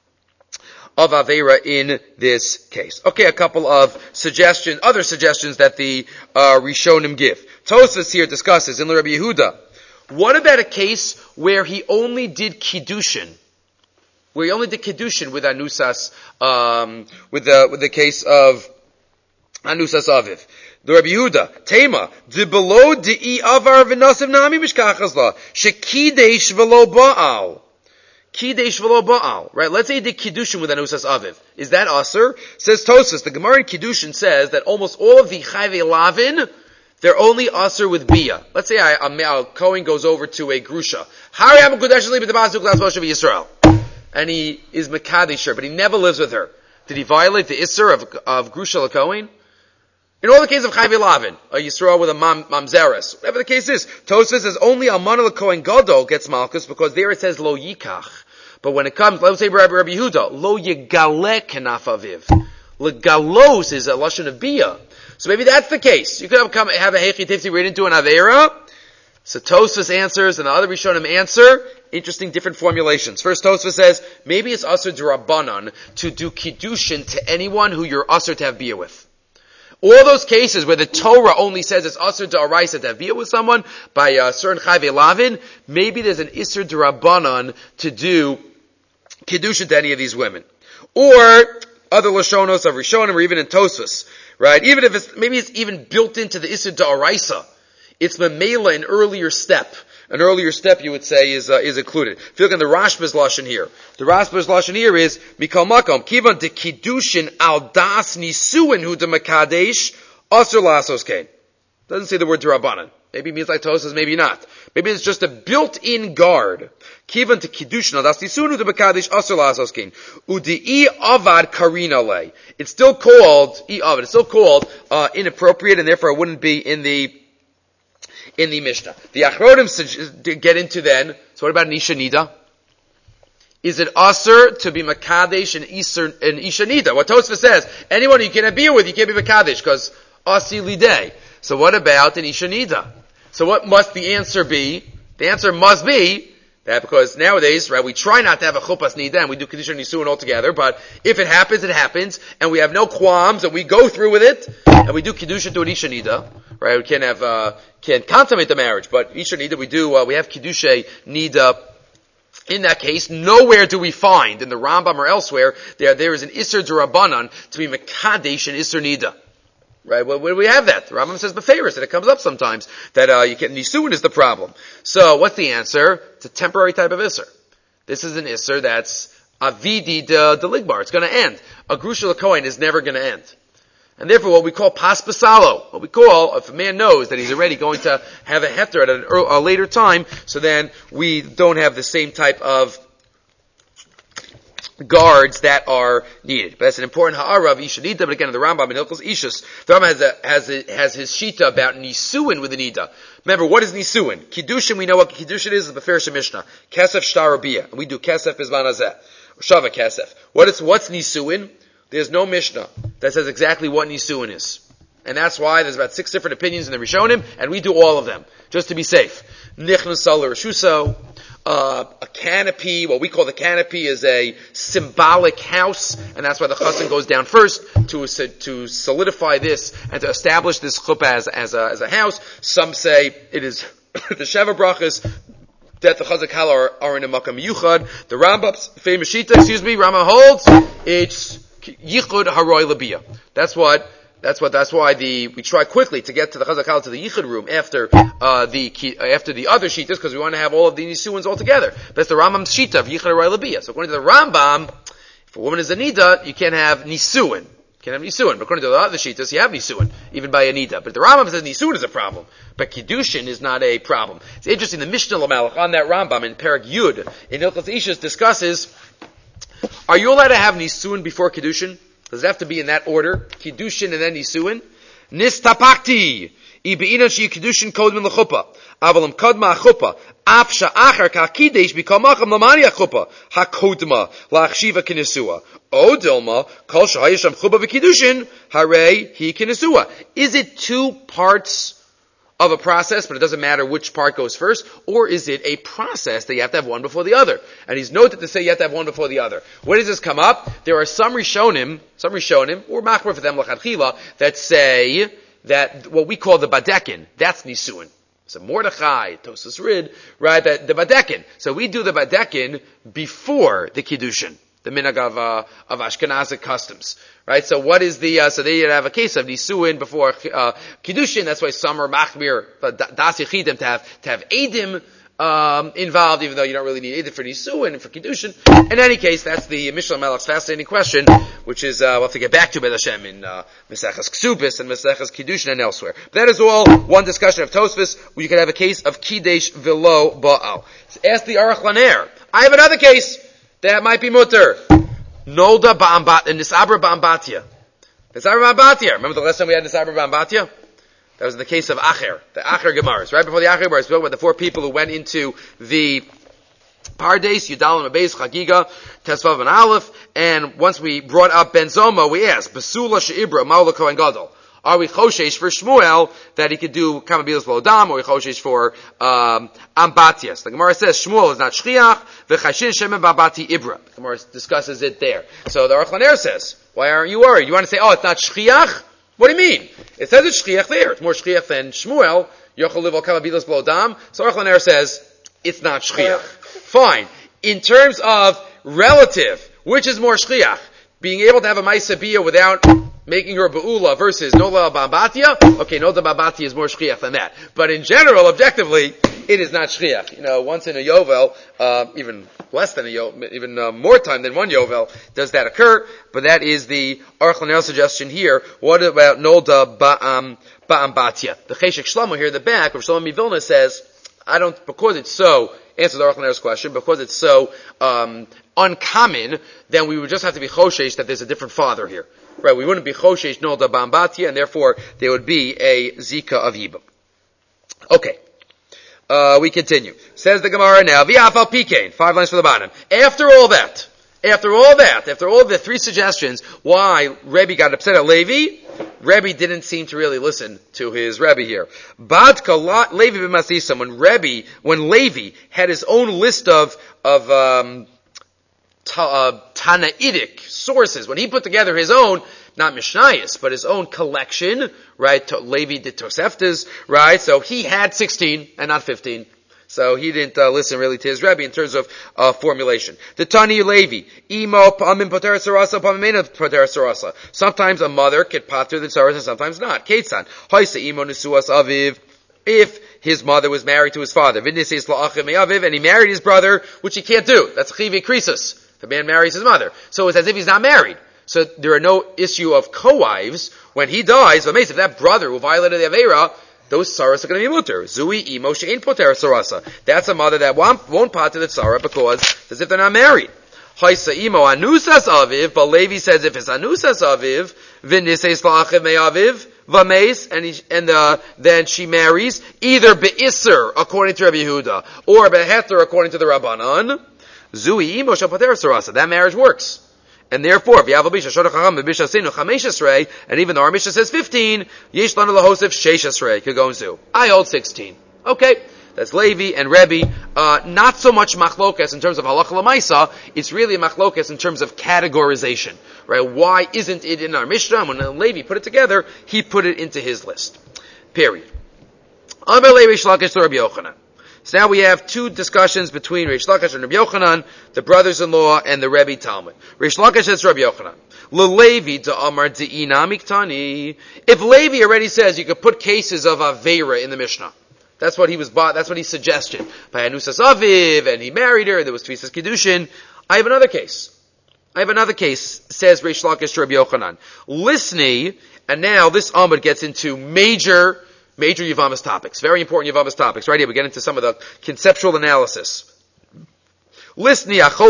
Avera in this case. Okay, a couple of other suggestions that the Rishonim give. Tosfos here discusses in Rabbi Yehuda, what about a case where he only did Kiddushin? Where he only did Kiddushin with Anusas, with the case of Anusas Aviv. The Rabbi Yehuda, Tema, de below de avar v'nasim nami mishkachas la, shekidesh v'lo ba'al. Kidesh v'lo ba'al. Right? Let's say he did Kiddushin with Anusas Aviv. Is that Aser? Says Tosfos, the Gemara in Kiddushin says that almost all of the Chayve Lavin, they're only Aser with Bia. Let's say a Kohen goes over to a Grusha. Hari am Kodesh li b'tabazuk las Moshe Yisrael. And he is Mekadesh, but he never lives with her. Did he violate the Isser of Grusha LaKohen? In all the cases of Chayve Lavin, a Yisrael with a Mamzeres, whatever the case is, Tosfos says only Almana LaKohen Gadol gets Malchus because there it says Lo Yikach. But when it comes, let's say Rabbi Yehuda, Lo Yigale Kenaf Aviv. Legalos is a Lashon of Bia. So maybe that's the case. You could have a Hechi Tifti read into an Avera. So Tosfos answers and the other Rishonim answer. Interesting different formulations. First Tosfos says, maybe it's Asr D'Rabbanan to do Kiddushin to anyone who you're Asr to have Bia with. All those cases where the Torah only says it's Asr D'Oraisa to have Bia with someone by a certain Chayve Lavin, maybe there's an Isser D'Rabbanan to do Kiddushin to any of these women. Or other Lashonos of Rishonim or even in Tosfos, right? Even if maybe it's even built into the Isser D'Oraisa. It's Memela, an earlier step. An earlier step, you would say, is included. If you look at the Rashba's Lashon here, the Rashba's Lashon here is, Mikal Makom, Kivan de Kiddushin al das nisuin hu de Makadesh, Asr lasos kain. Doesn't say the word D'Rabbanan. Maybe it means like Tosas, maybe not. Maybe it's just a built-in guard. Kivan to Kiddushin, das Nisunu to Bekadish Asur Lasoskin. Udi'i Avad Karina Le. It's still called, inappropriate, and therefore it wouldn't be in the Mishnah. The Achronim get into then, so what about an Isha Nida? Is it Asur to be Makadesh and Isha Nida? What Tosfos says, anyone you can't be with, you can't be Makadesh, because Asi Lidei. So what about an Isha Nida? So what must the answer be? The answer must be that because nowadays, right, we try not to have a chuppahs nida and we do kedusha and nisuin all together, but if it happens, it happens, and we have no qualms and we go through with it, and we do kedusha to an isha nida, right? We can't consummate the marriage, but isha nida we have kedusha nida. In that case, nowhere do we find in the Rambam or elsewhere there is an isser d'Rabbanan to be mekadesh and isser nida. Right? Well, where do we have that? The Rambam says Befeiros, and it comes up sometimes that Nisuin is the problem. So, what's the answer? It's a temporary type of Isser. This is an Isser that's Avidi de Ligbar. It's going to end. A Grushel Kohen is never going to end. And therefore, what we call Pas Basalo, if a man knows that he's already going to have a Heter at a later time, so then we don't have the same type of guards that are needed. But that's an important ha'ara of Isha Nida, but again, in the Rambam in Hilchos Ishus, the Rambam has his shita about Nisuin with the Nida. Remember, what is Nisuin? Kiddushin, we know what Kiddushin is the Beferish Mishnah. Kesef Shtar Rabiyah. And we do Kesef Bizman Hazeh. Shava Kesef. What's Nisuin? There's no Mishnah that says exactly what Nisuin is. And that's why there's about 6 different opinions in the Rishonim, and we do all of them, just to be safe. Nichnas Salar Shuso, a canopy, what we call the canopy is a symbolic house, and that's why the chassan goes down first to solidify this and to establish this chuppah as a house. Some say it is the Sheva Brachas that the Chazak Hala are in a Makam Yuchad. The Rambam's famous Shita, Rambam holds it's Yichud Haroy Labiyah. That's why we try quickly to get to the Chazak Hala to the Yichud room after the other Shitas, because we want to have all of the Nisuins all together. That's the Rambam's Shita of Yichud Haroy Labiyah. So according to the Rambam, if a woman is a Nida, you can't have Nisuin. But according to the other Shitas, you have Nisuin, even by a Nida. But the Rambam says Nisuin is a problem. But Kiddushin is not a problem. It's interesting, the Mishnah Lamalach on that Rambam in Perek Yud, in Hilchos Ishus, discusses, are you allowed to have Nisuin before Kiddushin? Does it have to be in that order? Kiddushin and then Nisuin? Nistapakti! Ibe'inan shi Kiddushin kodmin l'chuppah. Avalam kodma ha'chuppah. Af sha'achar ka'kidesh b'kamacham lamani ha'chuppah. Ha'kodma la'achshiva k'nesua. O dilma, kol sha'ayisham chuppah v'kiddushin, harei hi k'nesua. Is it 2 parts of a process, but it doesn't matter which part goes first, or is it a process that you have to have one before the other? And he's noted to say you have to have one before the other. Where does this come up? There are some Rishonim, or Machmer for them, L'chadchila, that say that what we call the Badekin, that's Nisuin. So Mordechai, Tosas Rid, right, the Badekin. So we do the Badekin before the Kiddushin, the minhag of Ashkenazic customs. Right? So what is so they have a case of Nisuin before Kiddushin. That's why some are Machmir, Das Yechidim, to have Eidim involved, even though you don't really need Eidim for Nisuin and for Kiddushin. In any case, that's the Mishnah Melach's fascinating question, which is, we'll have to get back to Beit Hashem in Maseches Ksubis and Maseches Kiddushin and elsewhere. But that is all one discussion of Tosfos, where you can have a case of Kidesh Velo Baal. Ask the Aruch Laner. I have another case that might be mutter. Nolda Ba'ambat, and Nisabra Ba'ambatya. Nisabra Ba'ambatya. Remember the last time we had Nisabra Ba'ambatya? That was in the case of Acher. The Acher Gemaras. Right before the Acher Gemaras, we spoke about the 4 people who went into the Pardes, Yudalim Abeis, Chagiga, Tesvav and Aleph, and once we brought up Ben Zoma, we asked, Basula She'ibra, Maula Kohen Gadol. Are we choshesh for Shmuel that he could do Kamabilas Lodam, or we choshesh for Ambatias? The Gemara says Shmuel is not Shchiach, v'chashin shemen b'Ambati Ibra. The Gemara discusses it there. So the Aruch Laner says, why aren't you worried? You want to say, it's not Shchiach? What do you mean? It says it's Shchiach there. It's more Shchiach than Shmuel. Yochel live al Kamabilas Lodam. So Aruch Laner says, it's not Shchiach. Fine. In terms of relative, which is more Shchiach? Being able to have a Maisa Bia without making her Ba'ula versus Nola Ba'ambatya. Okay, Nola Ba'ambatya is more Shchiach than that. But in general, objectively, it is not shchiach. Once in a yovel, even less than a yovel, even more time than one yovel, does that occur? But that is the Aruch LaNer suggestion here. What about Nolda Ba'am Batya? The Cheshek Shlomo here in the back, where Shlomo Vilna says, because it's so, answer the Aruch LaNer's question, because it's so uncommon, then we would just have to be choshesh that there's a different father here. Right, we wouldn't be choshesh Nolda Ba'am Batya, and therefore there would be a Zika of Yibam. Okay. We continue. Says the Gemara now, V'afal Pikein, 5 lines from the bottom. After all the 3 suggestions why Rebbe got upset at Levi, Rebbe didn't seem to really listen to his Rebbe here. Badka Levi b'masisam, when Levi had his own list of Tanaitic sources, when he put together his own, not Mishnayos, but his own collection, right? Levi did Toseftas, right? So he had 16 and not 15. So he didn't listen really to his Rebbe in terms of formulation. The Tani Levi, Imo Pamim Poter Sarasa, Pamimena Poter Sarasa. Sometimes a mother could pater the tzaras and sometimes not. Ketzan, Haisa Imo Nesuas Aviv. If his mother was married to his father, and he married his brother, which he can't do. That's Chivi Krisus. The man marries his mother. So it's as if he's not married. So there are no issue of co-wives. When he dies, if that brother who violated the Aveira, those tzaras are going to be mutter. Zui imo she'ein poter sarasa. That's a mother that won't pater the tzara because it's as if they're not married. Haisa imo anusas aviv, but Levi says if it's anusas aviv, v'niseis la'achiv me'aviv, v'meis, and then she marries either be'isser according to Rabbi Yehuda or be'heter according to the Rabbanan. Zui imo she'poter sarasa. That marriage works. And therefore, and even though our Mishnah says 15, yesh lanu lahosef sheishasrei kagonzu. I hold 16. Okay, that's Levi and Rebbe. Not so much machlokas in terms of halacha l'maisa. It's really a machlokas in terms of categorization. Right? Why isn't it in our Mishnah? And when Levi put it together, he put it into his list. Period. Amar le Reish Lakish to Rabbi Yochanan. So now we have 2 discussions between Reish Lakish and Rabbi Yochanan, the brothers-in-law, and the Rebbe Talmud. Reish Lakish says to Rabbi Yochanan, L'Levi da'amar di'ina miktani. If Levi already says you could put cases of Aveira in the Mishnah, that's what he suggested. By Anusas Aviv, and he married her, and there was Tvisas Kiddushin. I have another case, says Reish Lakish to Rabbi Yochanan. Listni, and now this Amud gets into major Yavamas topics, very important Yavamas topics. Right here, we get into some of the conceptual analysis. What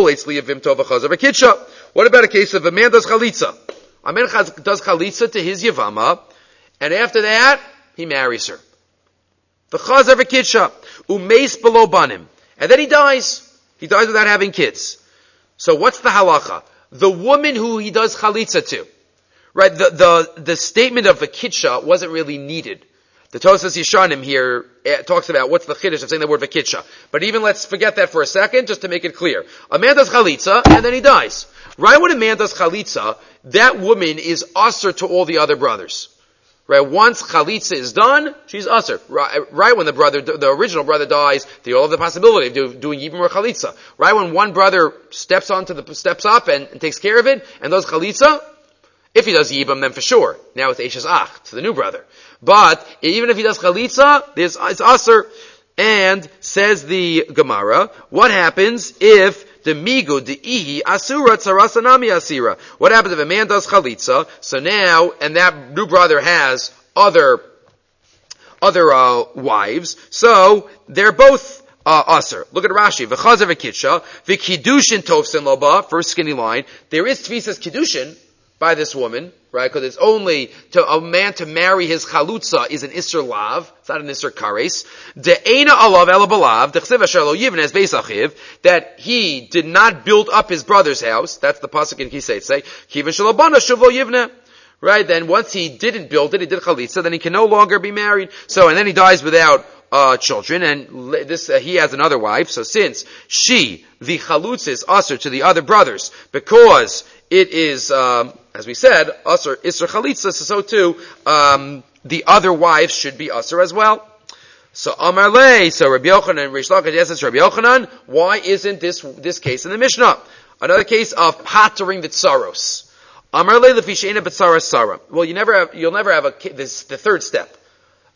about a case of a man does chalitza? A man does chalitza to his Yavama, and after that, he marries her. The chazer v'kitsha, umeis below banim. And then he dies. He dies without having kids. So what's the halacha? The woman who he does chalitza to, right, the statement of v'kitsha wasn't really needed. The Tosas Yeshanim here talks about what's the chiddush of saying the word v'kitsha. But even let's forget that for a second, just to make it clear. A man does chalitza, and then he dies. Right when a man does chalitza, that woman is usher to all the other brothers. Right? Once chalitza is done, she's usher. Right when the original brother dies, they all have the possibility of doing yibum or chalitza. Right when one brother steps up and takes care of it, and does chalitza, if he does yibum, then for sure. Now it's eishes ach, to the new brother. But even if he does chalitza, it's aser. And says the Gemara, what happens if the migu de'ihi asura tzarasanami asira? What happens if a man does chalitza? So now, and that new brother has other wives, so they're both aser. Look at Rashi. V'chazer v'kitsha v'kiddushin tovsin loba. First skinny line. There is tvisas kiddushin by this woman, right? Because it's only a man to marry his chalutza is an isser lav. It's not an isser kares. De'ena alav ela balav. Dechsev asher lo yivne es beis achiv. That he did not build up his brother's house. That's the pasuk in Kisei. Kivin shalabana shuv lo yivne. Right? Then once he didn't build it, he did chalitza, then he can no longer be married. So, and then he dies without children, and he has another wife. So since the chalutz is usher to the other brothers, because it is, as we said, usher isser chalitza, so too, the other wives should be usher as well. So Amar Le, so Rabbi Yochanan, Reish Lakish asks Rabbi Yochanan, why isn't this case in the Mishnah? Another case of patering the tsaros. Amar Le lefisheina b'tsaras sara. Well, you'll never have the third step.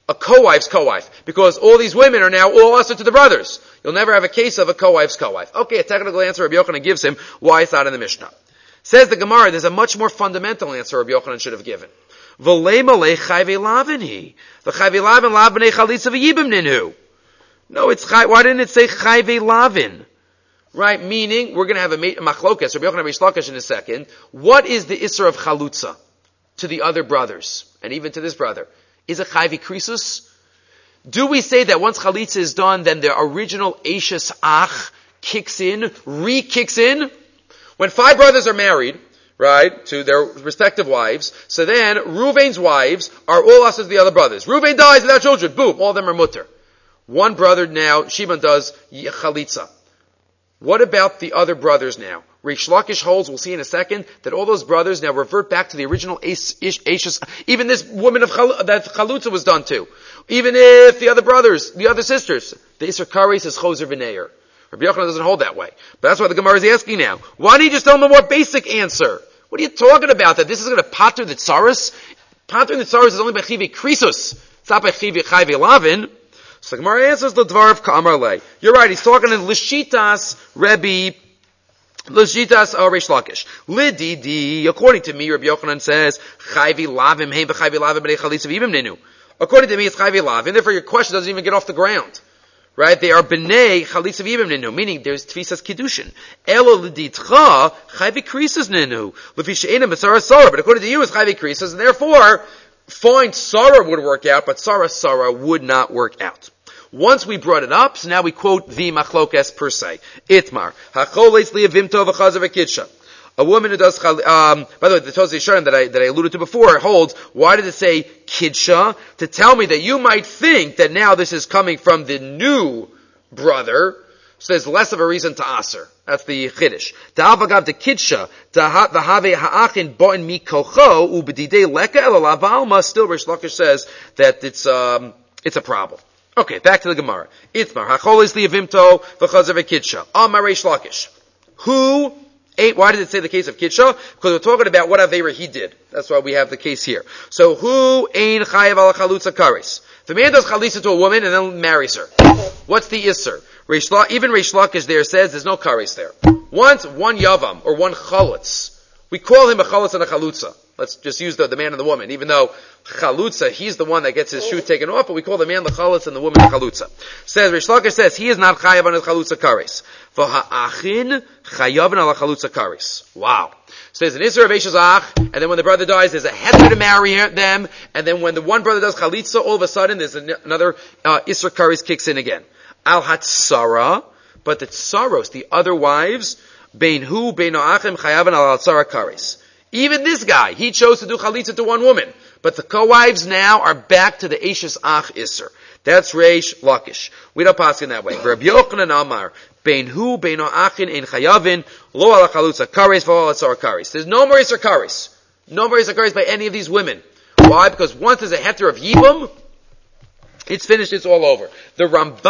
a co-wife's co-wife, because all these women are now all usher to the brothers. You'll never have a case of a co-wife's co-wife. Okay, a technical answer Rabbi Yochanan gives him why it's not in the Mishnah. Says the Gemara, there's a much more fundamental answer Rabbi Yochanan should have given. V'lei malei chayvei lavin hi. The chayvei lavin lav b'nei chalitza v'yibim ninhu. No, why didn't it say chayvei lavin? Right, meaning, we're going to have a machlokas, Rabbi Yochanan Reish Lakish in a second. What is the isser of chalutza to the other brothers, and even to this brother? Is it chayvei krisus? Do we say that once chalitza is done, then the original Eishes Ach kicks in, re-kicks in? When 5 brothers are married, right, to their respective wives, so then Reuven's wives are all us as the other brothers. Reuven dies without children, boom, all of them are mutter. One brother now, Shimon does chalitza. What about the other brothers now? Reish Lakish holds, we'll see in a second, that all those brothers now revert back to the original Eishes. Even this woman that Chalutza was done to. Even if the other brothers, the other sisters, the Isser Kares is Choser V'Neir. Rabbi Yochanan doesn't hold that way. But that's what the Gemara is asking now. Why don't you just tell them a more basic answer? What are you talking about? That this is going to pater the tsaris? Pater the tsaris is only by Chivi Krisus. It's not by Chivi Chayvei Lavin. So the Gemara answers the Dvar of Ka'amar Lei. You're right, he's talking in Lishitas Rebbe, Lishitas Reish Lakish. Lididi, according to me, Rabbi Yochanan says, Chayvei Lavim, Hein v'Chayvei Lavim b'nei Chalitza v'Yibim nenu. According to me, it's Chayvei Lavim, therefore your question doesn't even get off the ground. Right? They are b'nei Chalitza v'Yibim nenu, meaning there's Tfisas Kiddushin. Elo liditcha, Chayvei Krisas nenu. Lefi she'ena b'Sara Sara, but according to you, it's Chayvei Krisas, and therefore, fine, Sarah would work out, but Sarah would not work out. Once we brought it up, so now we quote the machlokes per se. Itmar. Hacholes liyavimto v'chazer v'kidsha. A woman who does, by the way, the Tosei Yesharim that I alluded to before holds, why did it say kidsha? To tell me that you might think that now this is coming from the new brother, so there's less of a reason to aser. That's the chiddush. Ta'avagav de kidsha, ta'have ha'achin bo'in mikocho, ubedidei leka elalav alma, still Reish Lakish says that it's a problem. Okay, back to the Gemara. Itmar, hacholis liyavimto v'chazer v'kidsha. Amar Reish Lakish. Why did it say the case of kidsha? Because we're talking about what Aveira he did. That's why we have the case here. So, who ein chayav ala chalutza kares? If a man does chalitza to a woman and then marries her, what's the isser? Even Reish Lakish there says there's no kares there. Once one yavam, or one chalutz, we call him a chalutz and a chalutza. Let's just use the man and the woman, even though chalutza, he's the one that gets his shoe taken off, but we call the man the chalutz and the woman the chalutza. Says, Reish Lakish says, he is not chayav on his chalutza kares. V'ha'achin chayav on a chalutza kares. Wow. So there's an isser of Eishes Ach, and then when the brother dies, there's a heter to marry them, and then when the one brother does chalitza, all of a sudden there's another isser kares kicks in again. Al hatsara, but the tsaros, the other wives, bein hu, bein ha'achim chayav on al hatsara kares. Even this guy, he chose to do chalitza to one woman. But the co-wives now are back to the Eishes Ach Isser. That's Reish Lakish. We don't pass in that way. Rabbi Yochanan Amar, Bein hu, bein ha'achin, ein chayavin, lo ala chalutza kares, vo ala tzar kares. There's no more Isser kares. No more Isser kares by any of these women. Why? Because once there's a heter of Yibum, it's finished, it's all over. The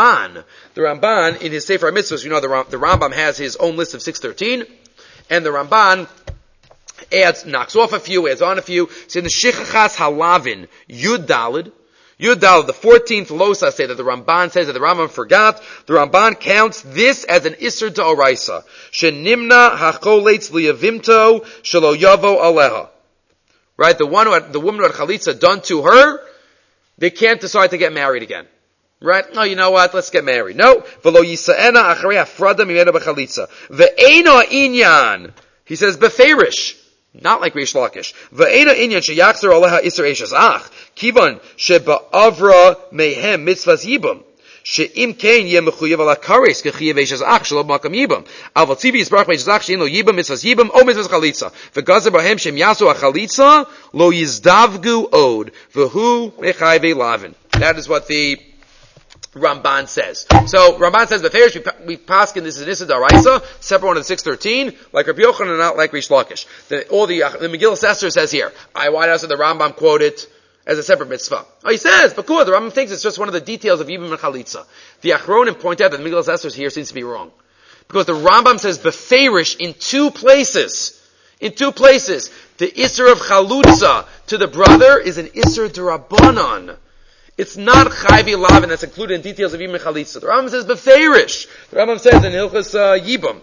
Ramban in his Sefer HaMitzvos, you know, the Rambam has his own list of 613, and the Ramban knocks off a few, adds on a few. So in the Shichachas Halavin, Yud Daled, the 14th Losa say that the Ramban says that the Rambam forgot. The Ramban counts this as an Isser D'Oraisa. Shenimna hacholetz liyavimto shelo yavo aleha. Right? The woman who had chalitza done to her, they can't decide to get married again. Right? No, you know what? Let's get married. No. V'lo yisa'ena acharei hafrada mimena b'chalitza. Ve'ena inyan. He says beferish. Not like Reish Lakish. Ve'ena inyan sheyachzer aleha iser eishes ach. Kivan sheba'avra mehem mitzvahs yibam. She'im kein yeh mechuyev ala kares kechiyev eishes ach shelo makam yibam. Al vatzivi yisbrach meishes ach she'in lo yibam mitzvahs yibam o mitzvahs chalitza. Ve'gazer bahem shem yasu achalitza lo yizdavgu od. Ve'hu mechayve lavin. That is what the Ramban says. So Ramban says the Farish we paskin this is an Issa D'Oraisa, separate one of the 613, like Rabbi Yochanan and not like Reish Lakish. The Megillah Esther says here. Why doesn't the Rambam quote it as a separate mitzvah? Oh, he says, but cool, the Rambam thinks it's just one of the details of Yibam and Chalitza. The Achronim point out that the Megillah Esther here seems to be wrong. Because the Rambam says Beferish in two places. In two places. The Isser of Chalutza to the brother is an Isser D'Rabbanan. It's not chayvi lavin that's included in details of Yibam Chalitza. The Rambam says beferish. The Rambam says in Hilchas Yibam.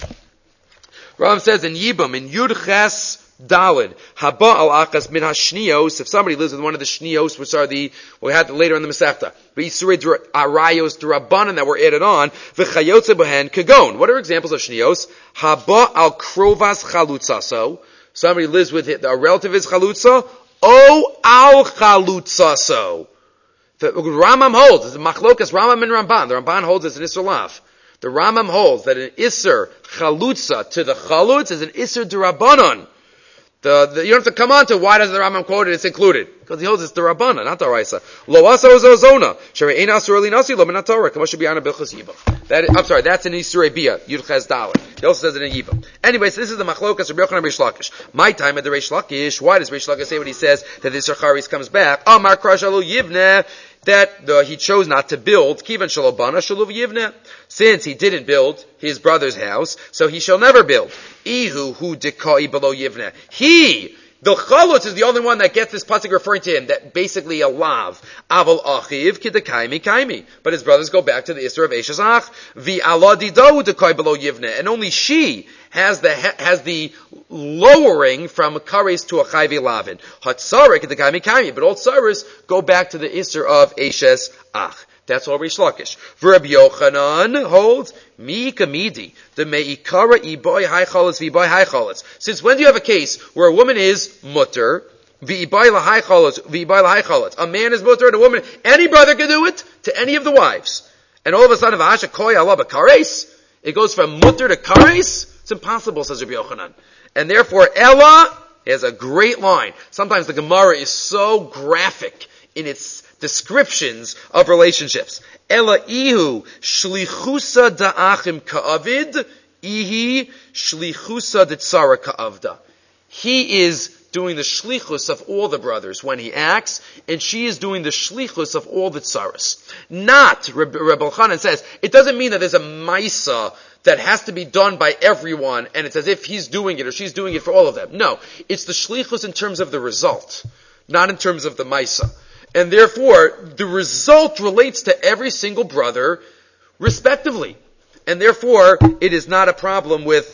Rambam says in Yibam, in Yud Ches Dalid, haba al akas min hashnios. If somebody lives with one of the shnios, which are we had later in the Masechta, v'yisurei arayos d'rabbanan that were added on, v'chayotze behen kagon. What are examples of shnios? Haba al krovas chalutzaso. Somebody lives with a relative is chalutza. O al chalutzaso. The Rambam holds, it's a machlokas Rambam and Ramban. The Ramban holds it's an Isser Lav. The Rambam holds that an Isser chalutza to the chalutz is an Isser d'rabbanan. You don't have to come on to why does the Rambam quote it, it's included. Because he holds it's the Rabbana, not the Raisa. Lo asa ozona. Shere ein asur li nasi lo min haTorah. Kamo should be on a bilchus Yibam. That's in Yisrei Bia, Yud Ches Dalet. He also says it in Yibam. Anyways, this is the Machlokas of Rabbi Yochanan and Reish Lakish. My time at the Reish Lakish, why does Reish Lakish say what he says, that this Charis comes back? Amar krashalu yivneh. That he chose not to build, kivan shalobana shaluv yivneh. Since he didn't build his brother's house, so he shall never build. Ihu hu dekai below yivneh. The chalutz is the only one that gets this pasuk referring to him, that basically a lav. Aval achiv kidekaimi kaimi. But his brothers go back to the Isser of Eishes Ach. Vi ala dido dekai below yivneh. And only she has the lowering from a kares to a chayvi lavin. Hatzarik kidekaimi kaimi. But all tzaris go back to the Isser of Eishes Ach. That's all Reish Lakish. Rabbi Yochanan holds mi kamidi the meikara iboy haychalatz v'iboy haychalatz. Since when do you have a case where a woman is mutter v'iboy lahaychalatz? A man is mutter and a woman, any brother can do it to any of the wives. And all of a sudden, v'asha koy ala b'kares, it goes from mutter to kares. It's impossible, says Rabbi Yochanan. And therefore, Ella has a great line. Sometimes the Gemara is so graphic in its descriptions of relationships. Ela ihu shlichusa da'achim ka'avid, ihi shlichusa d'tzara ka'avda. He is doing the shlichus of all the brothers when he acts, and she is doing the shlichus of all the tzaras. Not, Reb Elchanan says, it doesn't mean that there's a maisa that has to be done by everyone, and it's as if he's doing it or she's doing it for all of them. No, it's the shlichus in terms of the result, not in terms of the maisa. And therefore, the result relates to every single brother, respectively. And therefore, it is not a problem with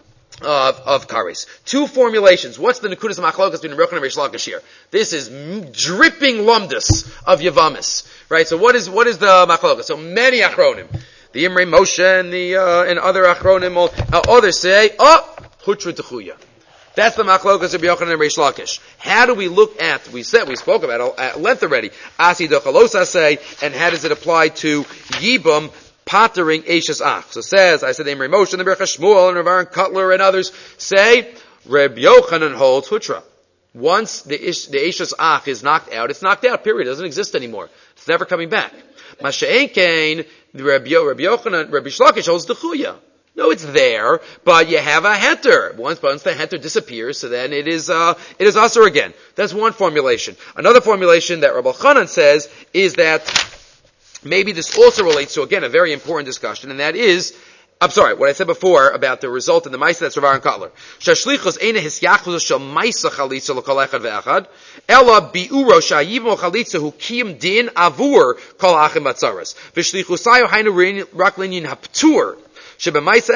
of kares. Two formulations. What's the nekudas machlokas between Rabbi Yochanan and Reish Lakish here? This is dripping lumdus of Yavamis, right? So what is the machlokas? So many achronim, the Imrei Moshe and and other achronim, others say, hutra techuya. That's the machlokas of Yochanan and Reish Lakish. How do we look at, we spoke about it at length already, Asi Dochalosa say, and how does it apply to Yibam pattering Eishes Ach? So says, I said Imrei Moshe and the Berach Shmuel and Rav Aaron Kotler and others say, Reb Yochanan holds Hutra. Once the Eishes Ach is knocked out, it's knocked out, period. It doesn't exist anymore. It's never coming back. Masha'en Kain, Reb Yochanan, Reb Reish Lakish holds the Chuya. No, it's there, but you have a heter. Once the heter disappears, so then it is asur again. That's one formulation. Another formulation that Rabbi Elchanan says is that maybe this also relates to, again, a very important discussion, and that is, I'm sorry, what I said before about the result in the Maisa, that's Rav Aaron Kotler. Shashlichus eina hisyachus shel Maisa chalitza l'kol echad ve'echad, ela bi'uro sha'yivmo chalitza hu kiyim din avur kol achim batzaras. V'shlichusayu hainu rak linyin haptur. It's similar to,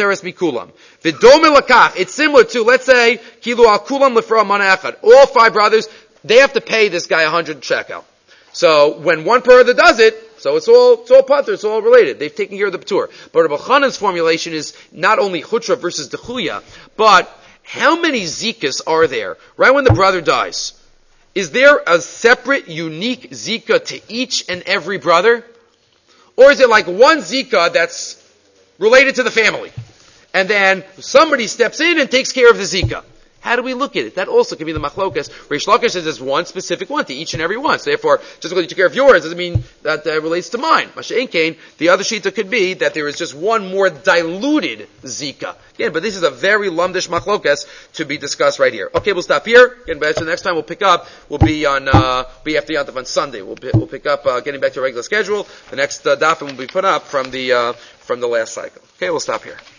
let's say, kilu al kulam lefra mana echad. All five brothers, they have to pay this guy 100 shekel. So when one brother does it, so it's all pater, it's all related. They've taken care of the patur. But Rabbi Chanan's formulation is not only chutra versus dechuya, but how many zikas are there right when the brother dies? Is there a separate, unique zika to each and every brother? Or is it like one zika that's related to the family, and then somebody steps in and takes care of the zika? How do we look at it? That also can be the machlokas. Reish Lakish says there's one specific one to each and every one. So therefore, just because you took care of yours doesn't mean that relates to mine. Masha'en Kain, the other shita could be that there is just one more diluted zika. Again, but this is a very lumdish machlokas to be discussed right here. Okay, we'll stop here. Again, but the next time we'll pick up, we'll be after Yantav on Sunday. We'll pick up, getting back to our regular schedule. The next dafim will be put up from the last cycle. Okay, we'll stop here.